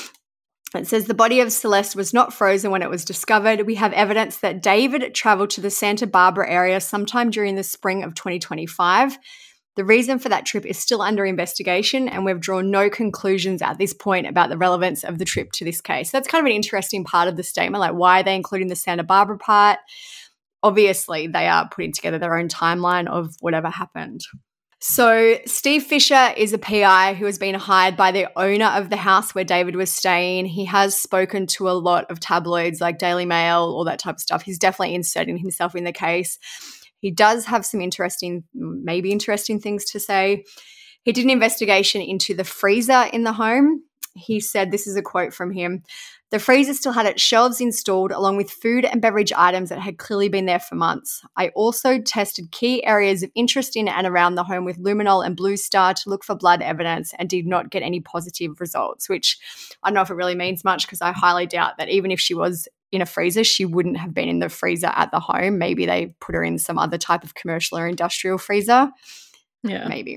It says the body of Celeste was not frozen when it was discovered. We have evidence that David traveled to the Santa Barbara area sometime during the spring of twenty twenty-five. The reason for that trip is still under investigation, and we've drawn no conclusions at this point about the relevance of the trip to this case. That's kind of an interesting part of the statement, like why are they including the Santa Barbara part? Obviously, they are putting together their own timeline of whatever happened. So Steve Fisher is a P I who has been hired by the owner of the house where David was staying. He has spoken to a lot of tabloids like Daily Mail, all that type of stuff. He's definitely inserting himself in the case. He does have some interesting, maybe interesting things to say. He did an investigation into the freezer in the home. He said, this is a quote from him, the freezer still had its shelves installed along with food and beverage items that had clearly been there for months. I also tested key areas of interest in and around the home with luminol and Blue Star to look for blood evidence and did not get any positive results, which I don't know if it really means much because I highly doubt that even if she was in a freezer, she wouldn't have been in the freezer at the home. Maybe they put her in some other type of commercial or industrial freezer. Yeah. Maybe.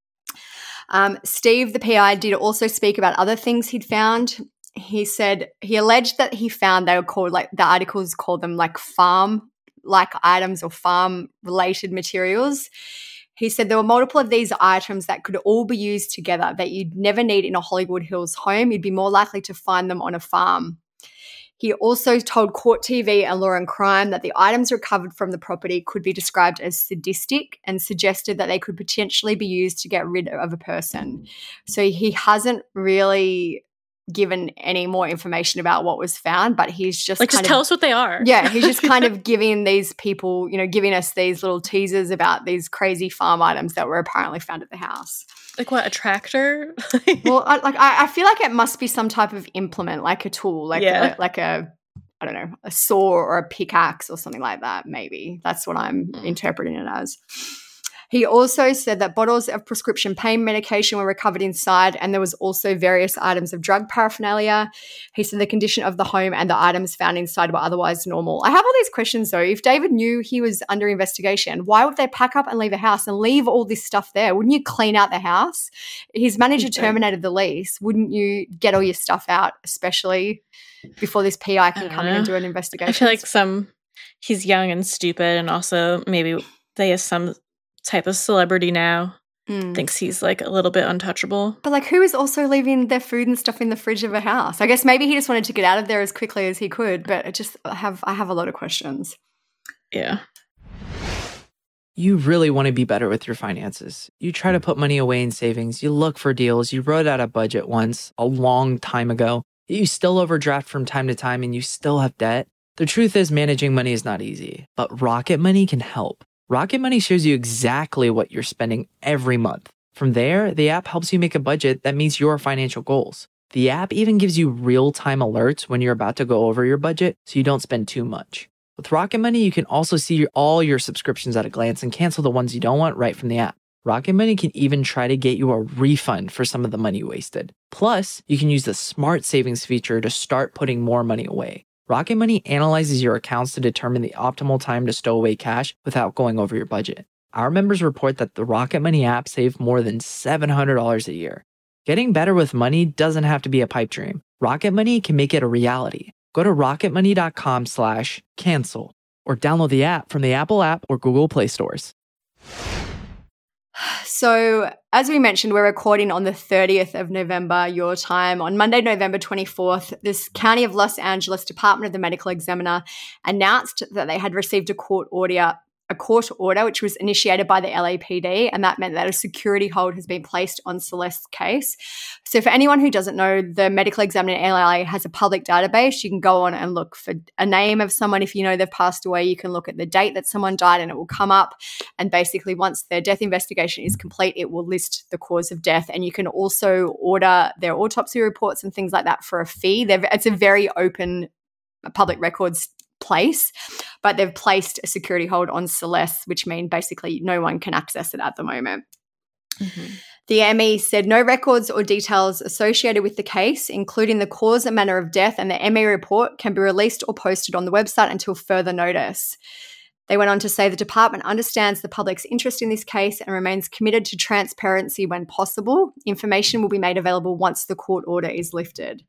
Um, Steve, the P I, did also speak about other things he'd found. He said he alleged that he found they were called, like the articles called them like farm-like items or farm-related materials. He said there were multiple of these items that could all be used together that you'd never need in a Hollywood Hills home. You'd be more likely to find them on a farm. He also told Court T V and Law and Crime that the items recovered from the property could be described as sadistic and suggested that they could potentially be used to get rid of a person. So he hasn't really given any more information about what was found, but he's just like kind just of, tell us what they are. Yeah, he's just kind of giving these people, you know, giving us these little teasers about these crazy farm items that were apparently found at the house. Like what, a tractor? Well, I, like I, I feel like it must be some type of implement, like a tool, like Yeah. a, like a I don't know, a saw or a pickaxe or something like that. Maybe that's what I'm interpreting it as. He also said that bottles of prescription pain medication were recovered inside, and there was also various items of drug paraphernalia. He said the condition of the home and the items found inside were otherwise normal. I have all these questions though. If David knew he was under investigation, why would they pack up and leave a house and leave all this stuff there? Wouldn't you clean out the house? His manager terminated the lease. Wouldn't you get all your stuff out, especially before this P I can come in and do an investigation? I feel like some he's young and stupid, and also maybe they have some type of celebrity now. Mm. Thinks he's like a little bit untouchable. But like, who is also leaving their food and stuff in the fridge of a house? I guess maybe he just wanted to get out of there as quickly as he could. But it just I have I have a lot of questions. Yeah. You really want to be better with your finances. You try to put money away in savings. You look for deals. You wrote out a budget once a long time ago. You still overdraft from time to time and you still have debt. The truth is, managing money is not easy, but Rocket Money can help. Rocket Money shows you exactly what you're spending every month. From there, the app helps you make a budget that meets your financial goals. The app even gives you real-time alerts when you're about to go over your budget so you don't spend too much. With Rocket Money, you can also see your, all your subscriptions at a glance and cancel the ones you don't want right from the app. Rocket Money can even try to get you a refund for some of the money wasted. Plus, you can use the Smart Savings feature to start putting more money away. Rocket Money analyzes your accounts to determine the optimal time to stow away cash without going over your budget. Our members report that the Rocket Money app saved more than seven hundred dollars a year. Getting better with money doesn't have to be a pipe dream. Rocket Money can make it a reality. Go to rocketmoney.com slash cancel or download the app from the Apple app or Google Play stores. So, as we mentioned, we're recording on the thirtieth of November, your time. On Monday, November twenty-fourth, this County of Los Angeles Department of the Medical Examiner announced that they had received a court order, a court order which was initiated by the L A P D, and that meant that a security hold has been placed on Celeste's case. So for anyone who doesn't know, the Medical Examiner in L A has a public database. You can go on and look for a name of someone. If you know they've passed away, you can look at the date that someone died and it will come up. And basically once their death investigation is complete, it will list the cause of death. And you can also order their autopsy reports and things like that for a fee. They've, it's a very open public records place, but they've placed a security hold on Celeste, which means basically no one can access it at the moment. Mm-hmm. The M E said no records or details associated with the case, including the cause and manner of death, and the M E report can be released or posted on the website until further notice. They went on to say the department understands the public's interest in this case and remains committed to transparency when possible. Information will be made available once the court order is lifted.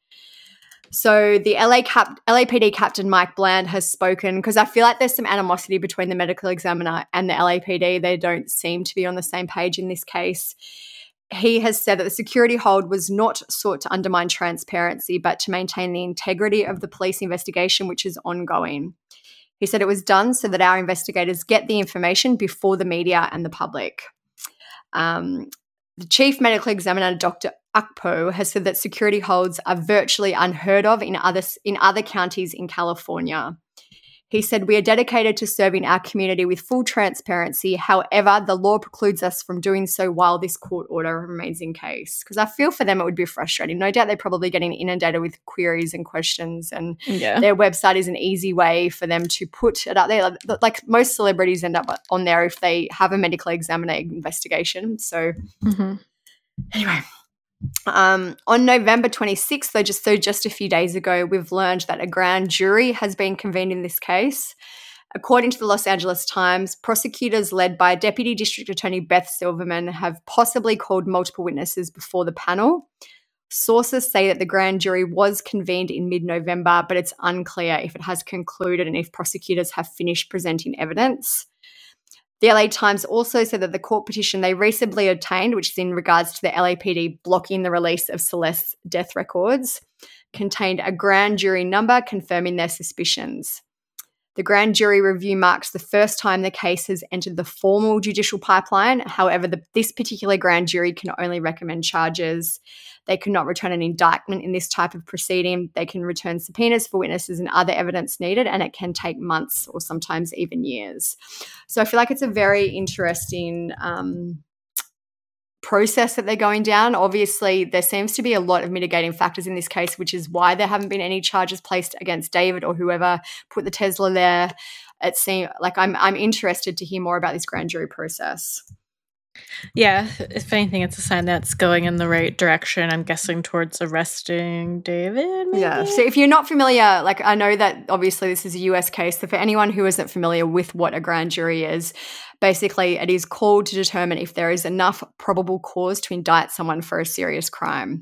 So the L A Cap- L A P D Captain Mike Bland has spoken, because I feel like there's some animosity between the medical examiner and the L A P D. They don't seem to be on the same page in this case. He has said that the security hold was not sought to undermine transparency, but to maintain the integrity of the police investigation, which is ongoing. He said it was done so that our investigators get the information before the media and the public. Um, the Chief Medical Examiner, Doctor Akpo, has said that security holds are virtually unheard of in other, in other counties in California. He said, we are dedicated to serving our community with full transparency. However, the law precludes us from doing so while this court order remains in case. Because I feel for them it would be frustrating. No doubt they're probably getting inundated with queries and questions, and Yeah. their website is an easy way for them to put it out there. Like, like most celebrities end up on there if they have a medical examiner investigation. So Mm-hmm. anyway. Um, on November twenty-sixth, so just, so just a few days ago, we've learned that a grand jury has been convened in this case. According to the Los Angeles Times, prosecutors led by Deputy District Attorney Beth Silverman have possibly called multiple witnesses before the panel. Sources say that the grand jury was convened in mid-November, but it's unclear if it has concluded and if prosecutors have finished presenting evidence. The L A Times also said that the court petition they recently obtained, which is in regards to the L A P D blocking the release of Celeste's death records, contained a grand jury number confirming their suspicions. The grand jury review marks the first time the case has entered the formal judicial pipeline. However, the, this particular grand jury can only recommend charges. They cannot return an indictment in this type of proceeding. They can return subpoenas for witnesses and other evidence needed, and it can take months or sometimes even years. So I feel like it's a very interesting um, process that they're going down. Obviously, there seems to be a lot of mitigating factors in this case, which is why there haven't been any charges placed against David or whoever put the Tesla there. It seems like I'm I'm interested to hear more about this grand jury process. Yeah, if anything, it's a sign that it's going in the right direction. I'm guessing towards arresting David, maybe? Yeah. So if you're not familiar, like I know that obviously this is a U S case, so for anyone who isn't familiar with what a grand jury is, basically it is called to determine if there is enough probable cause to indict someone for a serious crime.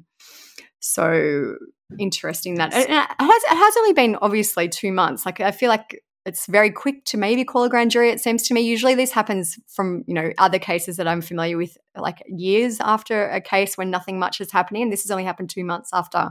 So interesting that it has, it has only been obviously two months. Like I feel like it's very quick to maybe call a grand jury, it seems to me. Usually this happens from, you know, other cases that I'm familiar with, like years after a case when nothing much is happening. And this has only happened two months after.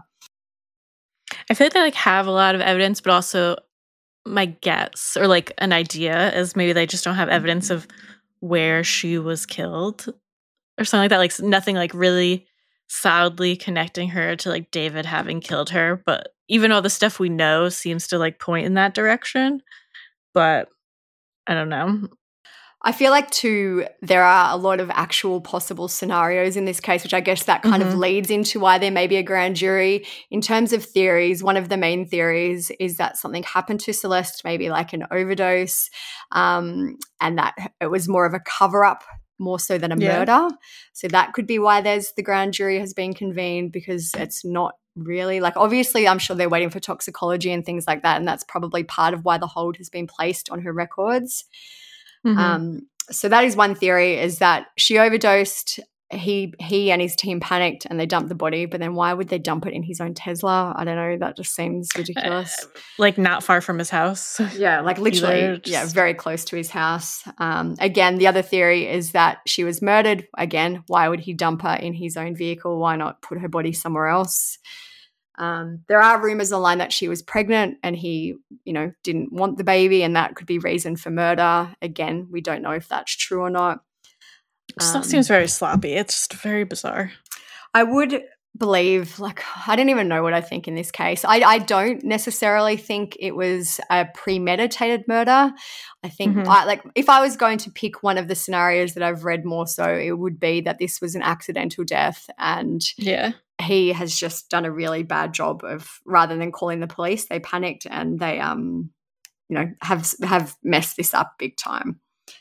I feel like they like have a lot of evidence, but also my guess or like an idea is maybe they just don't have evidence of where she was killed or something like that. Like nothing like really solidly connecting her to like David having killed her. But even all the stuff we know seems to like point in that direction. But I don't know. I feel like too, there are a lot of actual possible scenarios in this case, which I guess that kind Mm-hmm. of leads into why there may be a grand jury. In terms of theories, one of the main theories is that something happened to Celeste, maybe like an overdose, um, and that it was more of a cover-up more so than a Yeah. murder. So that could be why there's the grand jury has been convened, because it's not really like, obviously I'm sure they're waiting for toxicology and things like that, and that's probably part of why the hold has been placed on her records. Mhm. Um, so that is one theory, is that she overdosed. He he and his team panicked and they dumped the body, but then why would they dump it in his own Tesla? I don't know. That just seems ridiculous. Uh, like not far from his house. Yeah, like literally, Either, just- yeah, very close to his house. Um, again, the other theory is that she was murdered. Again, why would he dump her in his own vehicle? Why not put her body somewhere else? Um, there are rumors online that she was pregnant and he, you know, didn't want the baby, and that could be reason for murder. Again, we don't know if that's true or not. It still Um, seems very sloppy. It's just very bizarre. I would believe, like, I don't even know what I think in this case. I, I don't necessarily think it was a premeditated murder. I think, Mhm. I, like, if I was going to pick one of the scenarios that I've read more so, it would be that this was an accidental death and Yeah. he has just done a really bad job of, rather than calling the police, they panicked and they, um, you know, have have messed this up big time.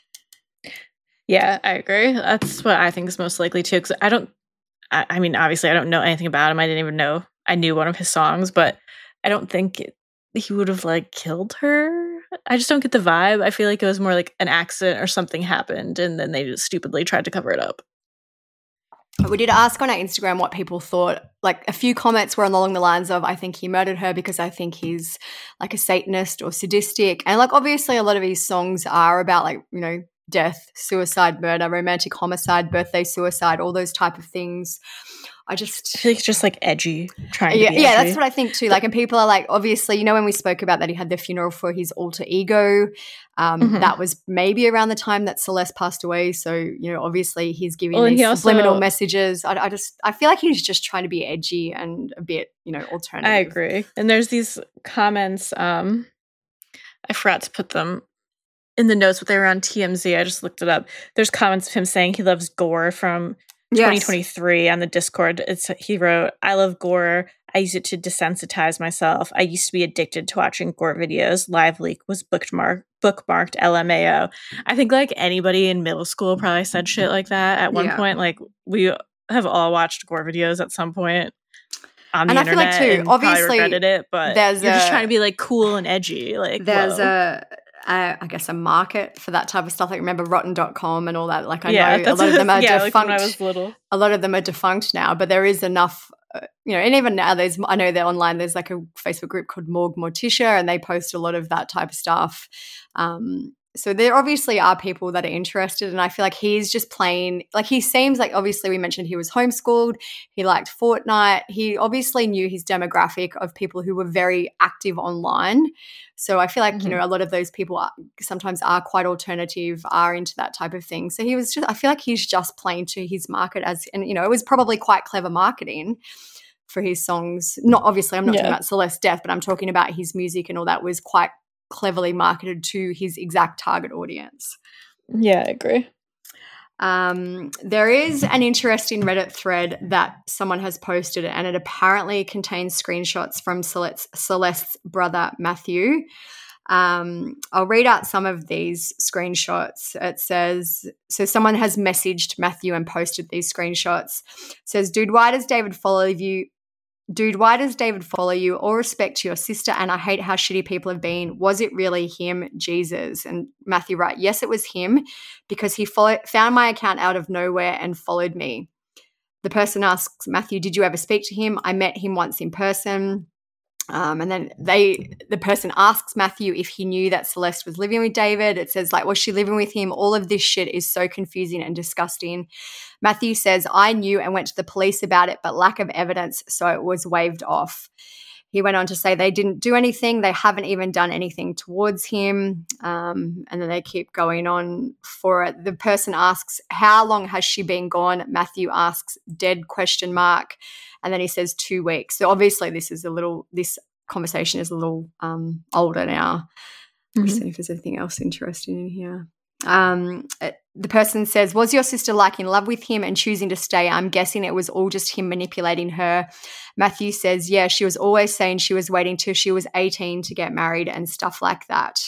Yeah, I agree. That's what I think is most likely too. Because I don't, I, I mean, obviously, I don't know anything about him. I didn't even know I knew one of his songs, but I don't think it, he would have like killed her. I just don't get the vibe. I feel like it was more like an accident or something happened, and then they just stupidly tried to cover it up. We did ask on our Instagram what people thought. Like a few comments were along the lines of, I think he murdered her because I think he's like a Satanist or sadistic. And like obviously a lot of his songs are about like, you know, death, suicide, murder, romantic homicide, birthday suicide, all those type of things. I just I feel like it's just like edgy, trying yeah, to be yeah, edgy. that's what I think too. Like, and people are like, obviously, you know, when we spoke about that, he had the funeral for his alter ego. Um, Mhm. That was maybe around the time that Celeste passed away. So, you know, obviously, he's giving Well, and these he also- subliminal messages. I, I just, I feel like he's just trying to be edgy and a bit, you know, alternative. I agree. And there's these comments. Um, I forgot to put them in the notes, but they were on T M Z. I just looked it up. There's comments of him saying he loves gore from Yes. twenty twenty-three on the Discord. It's he wrote, "I love gore. I use it to desensitize myself. I used to be addicted to watching gore videos. Live Leak was bookmarked bookmarked L M A O." I think like anybody in middle school probably said shit like that at one Yeah. point. Like we have all watched gore videos at some point on the And I feel internet like, too, and probably obviously, regretted it, but there's you're just a- trying to be like cool and edgy. Like There's whoa. a, a, I guess, a market for that type of stuff. Like, remember rotten dot com and all that? Like, I yeah, know a that's lot of them are yeah, like defunct. when I was little. A lot of them are defunct now, but there is enough, uh, you know, and even now there's, I know they're online, there's like a Facebook group called Morgue Morticia and they post a lot of that type of stuff. Um, so there obviously are people that are interested, and I feel like he's just playing, like he seems like, obviously we mentioned he was homeschooled, he liked Fortnite, he obviously knew his demographic of people who were very active online. So I feel like, mm-hmm. you know, a lot of those people are, sometimes are quite alternative, are into that type of thing. So he was just, I feel like he's just playing to his market as, and, you know, it was probably quite clever marketing for his songs. Not obviously, I'm not yeah. talking about Celeste's death, but I'm talking about his music and all that was quite cleverly marketed to his exact target audience. Yeah, I agree. Um, there is an interesting Reddit thread that someone has posted, and it apparently contains screenshots from Celeste's, Celeste's brother, Matthew. Um, I'll read out some of these screenshots. It says, so someone has messaged Matthew and posted these screenshots. It says, dude, why does David follow you? Dude, why does David follow you? All respect to your sister, and I hate how shitty people have been. Was it really him? Jesus. And Matthew writes, yes, it was him, because he follow- found my account out of nowhere and followed me. The person asks Matthew, did you ever speak to him? I met him once in person. Um, and then they, the person asks Matthew if he knew that Celeste was living with David. It says, like, was she living with him? All of this shit is so confusing and disgusting. Matthew says, I knew and went to the police about it, but lack of evidence, so it was waved off. He went on to say they didn't do anything. They haven't even done anything towards him. Um, and then they keep going on for it. The person asks, how long has she been gone? Matthew asks, dead question mark. And then he says two weeks. So obviously this is a little, this conversation is a little um, older now. Mm-hmm. Let's see if there's anything else interesting in here. Um, the person says, was your sister like in love with him and choosing to stay? I'm guessing it was all just him manipulating her. Matthew says, yeah, she was always saying she was waiting till she was eighteen to get married and stuff like that.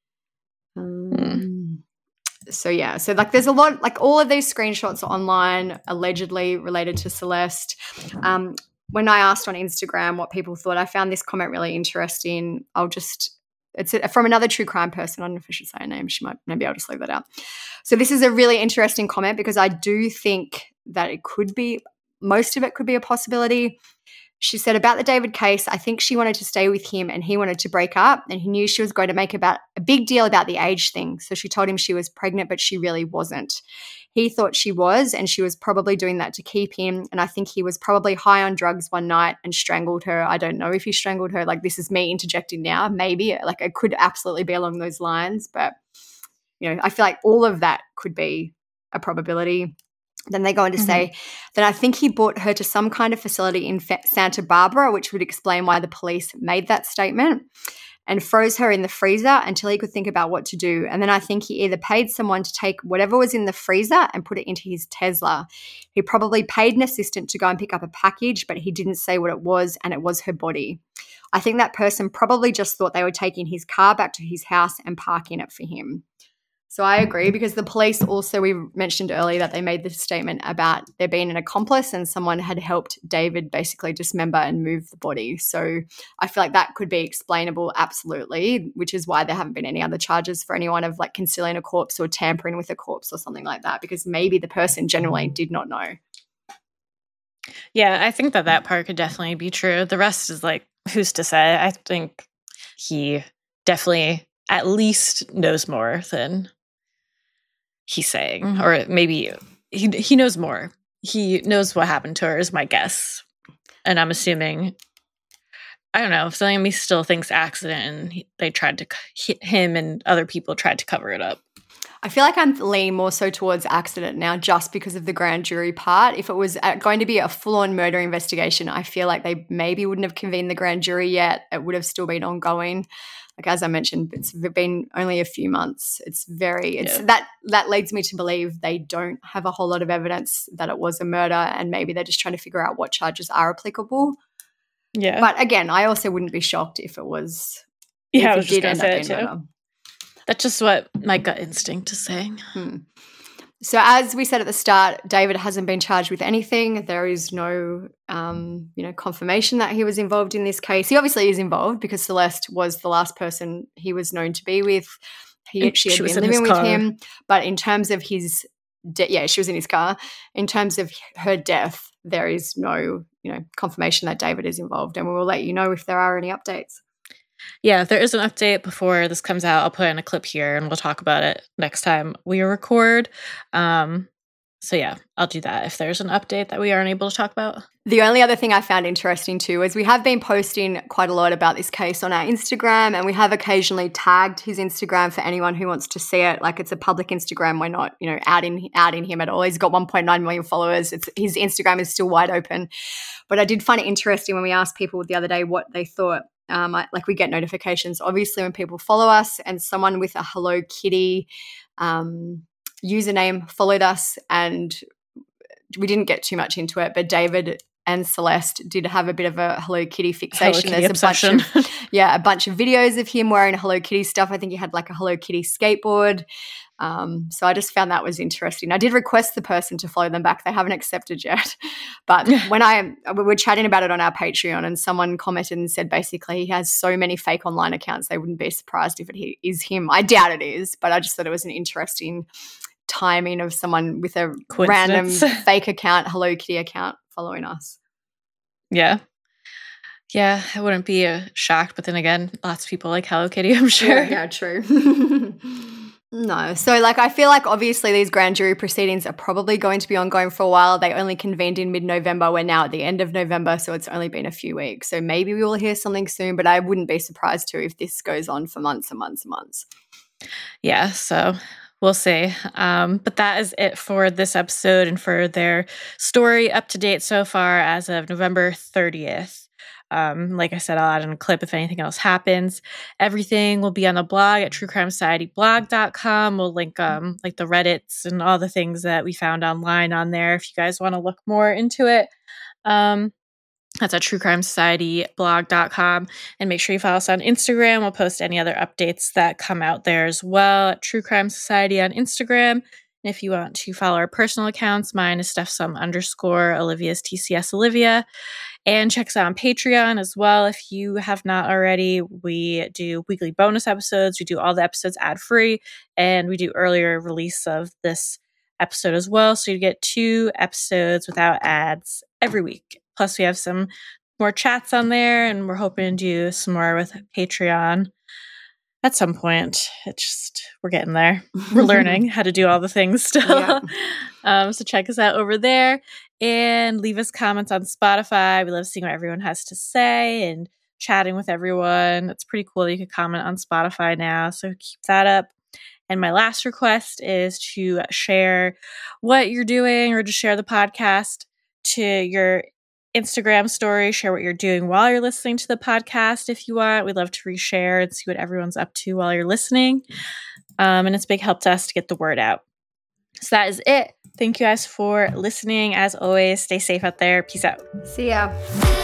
Um, mm. So, yeah, so like there's a lot, like all of these screenshots are online, allegedly related to Celeste. Um, when I asked on Instagram what people thought, I found this comment really interesting. I'll just, it's from another true crime person. I don't know if I should say her name. She might, maybe I'll just leave that out. So this is a really interesting comment because I do think that it could be, most of it could be a possibility. She said about the David case, I think she wanted to stay with him and he wanted to break up, and he knew she was going to make about a big deal about the age thing. So she told him she was pregnant, but she really wasn't. He thought she was, and she was probably doing that to keep him. And I think he was probably high on drugs one night and strangled her. I don't know if he strangled her. Like, this is me interjecting now. Maybe, like, it could absolutely be along those lines. But, you know, I feel like all of that could be a probability. Then they go on to mm-hmm. say that I think he brought her to some kind of facility in Fa- Santa Barbara, which would explain why the police made that statement, and froze her in the freezer until he could think about what to do. And then I think he either paid someone to take whatever was in the freezer and put it into his Tesla. He probably paid an assistant to go and pick up a package, but he didn't say what it was, and it was her body. I think that person probably just thought they were taking his car back to his house and parking it for him. So I agree, because the police also, we mentioned earlier that they made the statement about there being an accomplice and someone had helped David basically dismember and move the body. So I feel like that could be explainable, absolutely, which is why there haven't been any other charges for anyone of like concealing a corpse or tampering with a corpse or something like that, because maybe the person genuinely did not know. Yeah, I think that that part could definitely be true. The rest is like, who's to say? I think he definitely at least knows more than he's saying, or maybe he he knows more. He knows what happened to her is my guess. And I'm assuming, I don't know, if Salami still thinks accident and he, they tried to, him and other people tried to cover it up. I feel like I'm leaning more so towards accident now just because of the grand jury part. If it was going to be a full-on murder investigation, I feel like they maybe wouldn't have convened the grand jury yet. It would have still been ongoing. Like, as I mentioned, it's been only a few months. It's very, it's yeah. that, that leads me to believe they don't have a whole lot of evidence that it was a murder, and maybe they're just trying to figure out what charges are applicable. Yeah. But again, I also wouldn't be shocked if it was, yeah, if I was it just did going end to say up it being too. murder. That's just what my gut instinct is saying. Hmm. So as we said at the start, David hasn't been charged with anything. There is no, um, you know, confirmation that he was involved in this case. He obviously is involved because Celeste was the last person he was known to be with. He, she had she been living with car. him. But in terms of his, de- yeah, she was in his car. In terms of her death, there is no, you know, confirmation that David is involved. And we will let you know if there are any updates. Yeah, if there is an update before this comes out, I'll put in a clip here and we'll talk about it next time we record. Um, so yeah, I'll do that if there's an update that we aren't able to talk about. The only other thing I found interesting too is we have been posting quite a lot about this case on our Instagram, and we have occasionally tagged his Instagram for anyone who wants to see it. Like, it's a public Instagram. We're not, you know, outing, outing him at all. He's got one point nine million followers. It's, his Instagram is still wide open. But I did find it interesting when we asked people the other day what they thought. Um, I, like we get notifications, obviously, when people follow us, and someone with a Hello Kitty um, username followed us, and we didn't get too much into it, but David and Celeste did have a bit of a Hello Kitty fixation. Hello Kitty There's obsession. a bunch of, yeah, a bunch of videos of him wearing Hello Kitty stuff. I think he had like a Hello Kitty skateboard. Um, so I just found that was interesting. I did request the person to follow them back. They haven't accepted yet. But when I we were chatting about it on our Patreon, and someone commented and said basically he has so many fake online accounts, they wouldn't be surprised if it is him. I doubt it is, but I just thought it was an interesting timing of someone with a random fake account, Hello Kitty account, following us. Yeah. Yeah, I wouldn't be uh, shocked, but then again, lots of people like Hello Kitty, I'm sure. Yeah, yeah, true. No. So, like, I feel like obviously these grand jury proceedings are probably going to be ongoing for a while. They only convened in mid-November. We're now at the end of November, so it's only been a few weeks. So maybe we will hear something soon, but I wouldn't be surprised too if this goes on for months and months and months. Yeah, so we'll see. Um, but that is it for this episode and for their story up to date so far as of November thirtieth. Um, like I said, I'll add in a clip if anything else happens. Everything will be on the blog at true crime society blog dot com. We'll link um, like the Reddits and all the things that we found online on there if you guys want to look more into it. Um, that's at true crime society blog dot com. And make sure you follow us on Instagram. We'll post any other updates that come out there as well at True Crime Society on Instagram. And if you want to follow our personal accounts, mine is StephSum underscore Olivia's T C S Olivia. And check us out on Patreon as well if you have not already. We do weekly bonus episodes. We do all the episodes ad-free, and we do earlier release of this episode as well. So you get two episodes without ads every week. Plus, we have some more chats on there, and we're hoping to do some more with Patreon at some point. It's just, we're getting there. We're learning how to do all the things still. Yeah. um, so check us out over there and leave us comments on Spotify. We love seeing what everyone has to say and chatting with everyone. It's pretty cool that you can comment on Spotify now. So keep that up. And my last request is to share what you're doing or to share the podcast to your Instagram story. Share what you're doing while you're listening to the podcast if you want. We'd love to reshare and see what everyone's up to while you're listening. Um, and it's a big help to us to get the word out. So that is it. Thank you guys for listening. As always, stay safe out there. Peace out. See ya.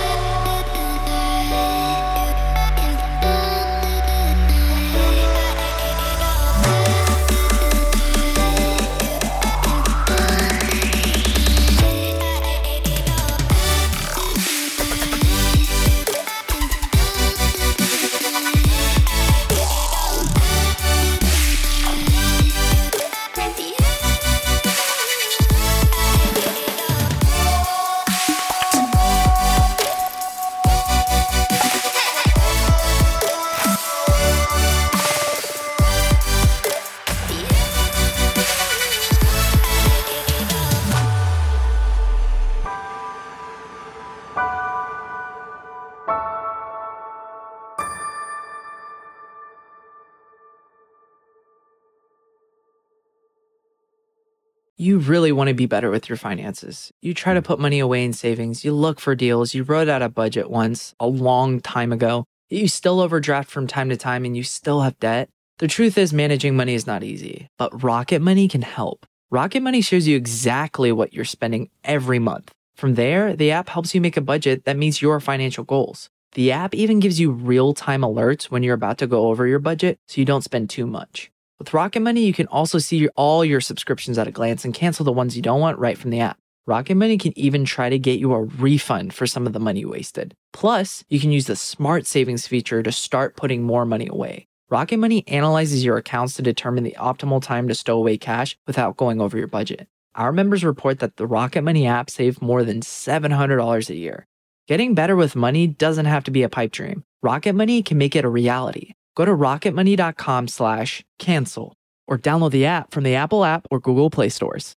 You really want to be better with your finances. You try to put money away in savings. You look for deals. You wrote out a budget once, a long time ago. You still overdraft from time to time and you still have debt. The truth is, managing money is not easy, but Rocket Money can help. Rocket Money shows you exactly what you're spending every month. From there, the app helps you make a budget that meets your financial goals. The app even gives you real-time alerts when you're about to go over your budget so you don't spend too much. With Rocket Money, you can also see all your subscriptions at a glance and cancel the ones you don't want right from the app. Rocket Money can even try to get you a refund for some of the money wasted. Plus, you can use the Smart Savings feature to start putting more money away. Rocket Money analyzes your accounts to determine the optimal time to stow away cash without going over your budget. Our members report that the Rocket Money app saved more than seven hundred dollars a year. Getting better with money doesn't have to be a pipe dream. Rocket Money can make it a reality. Go to rocketmoney.com slash cancel or download the app from the Apple app or Google Play stores.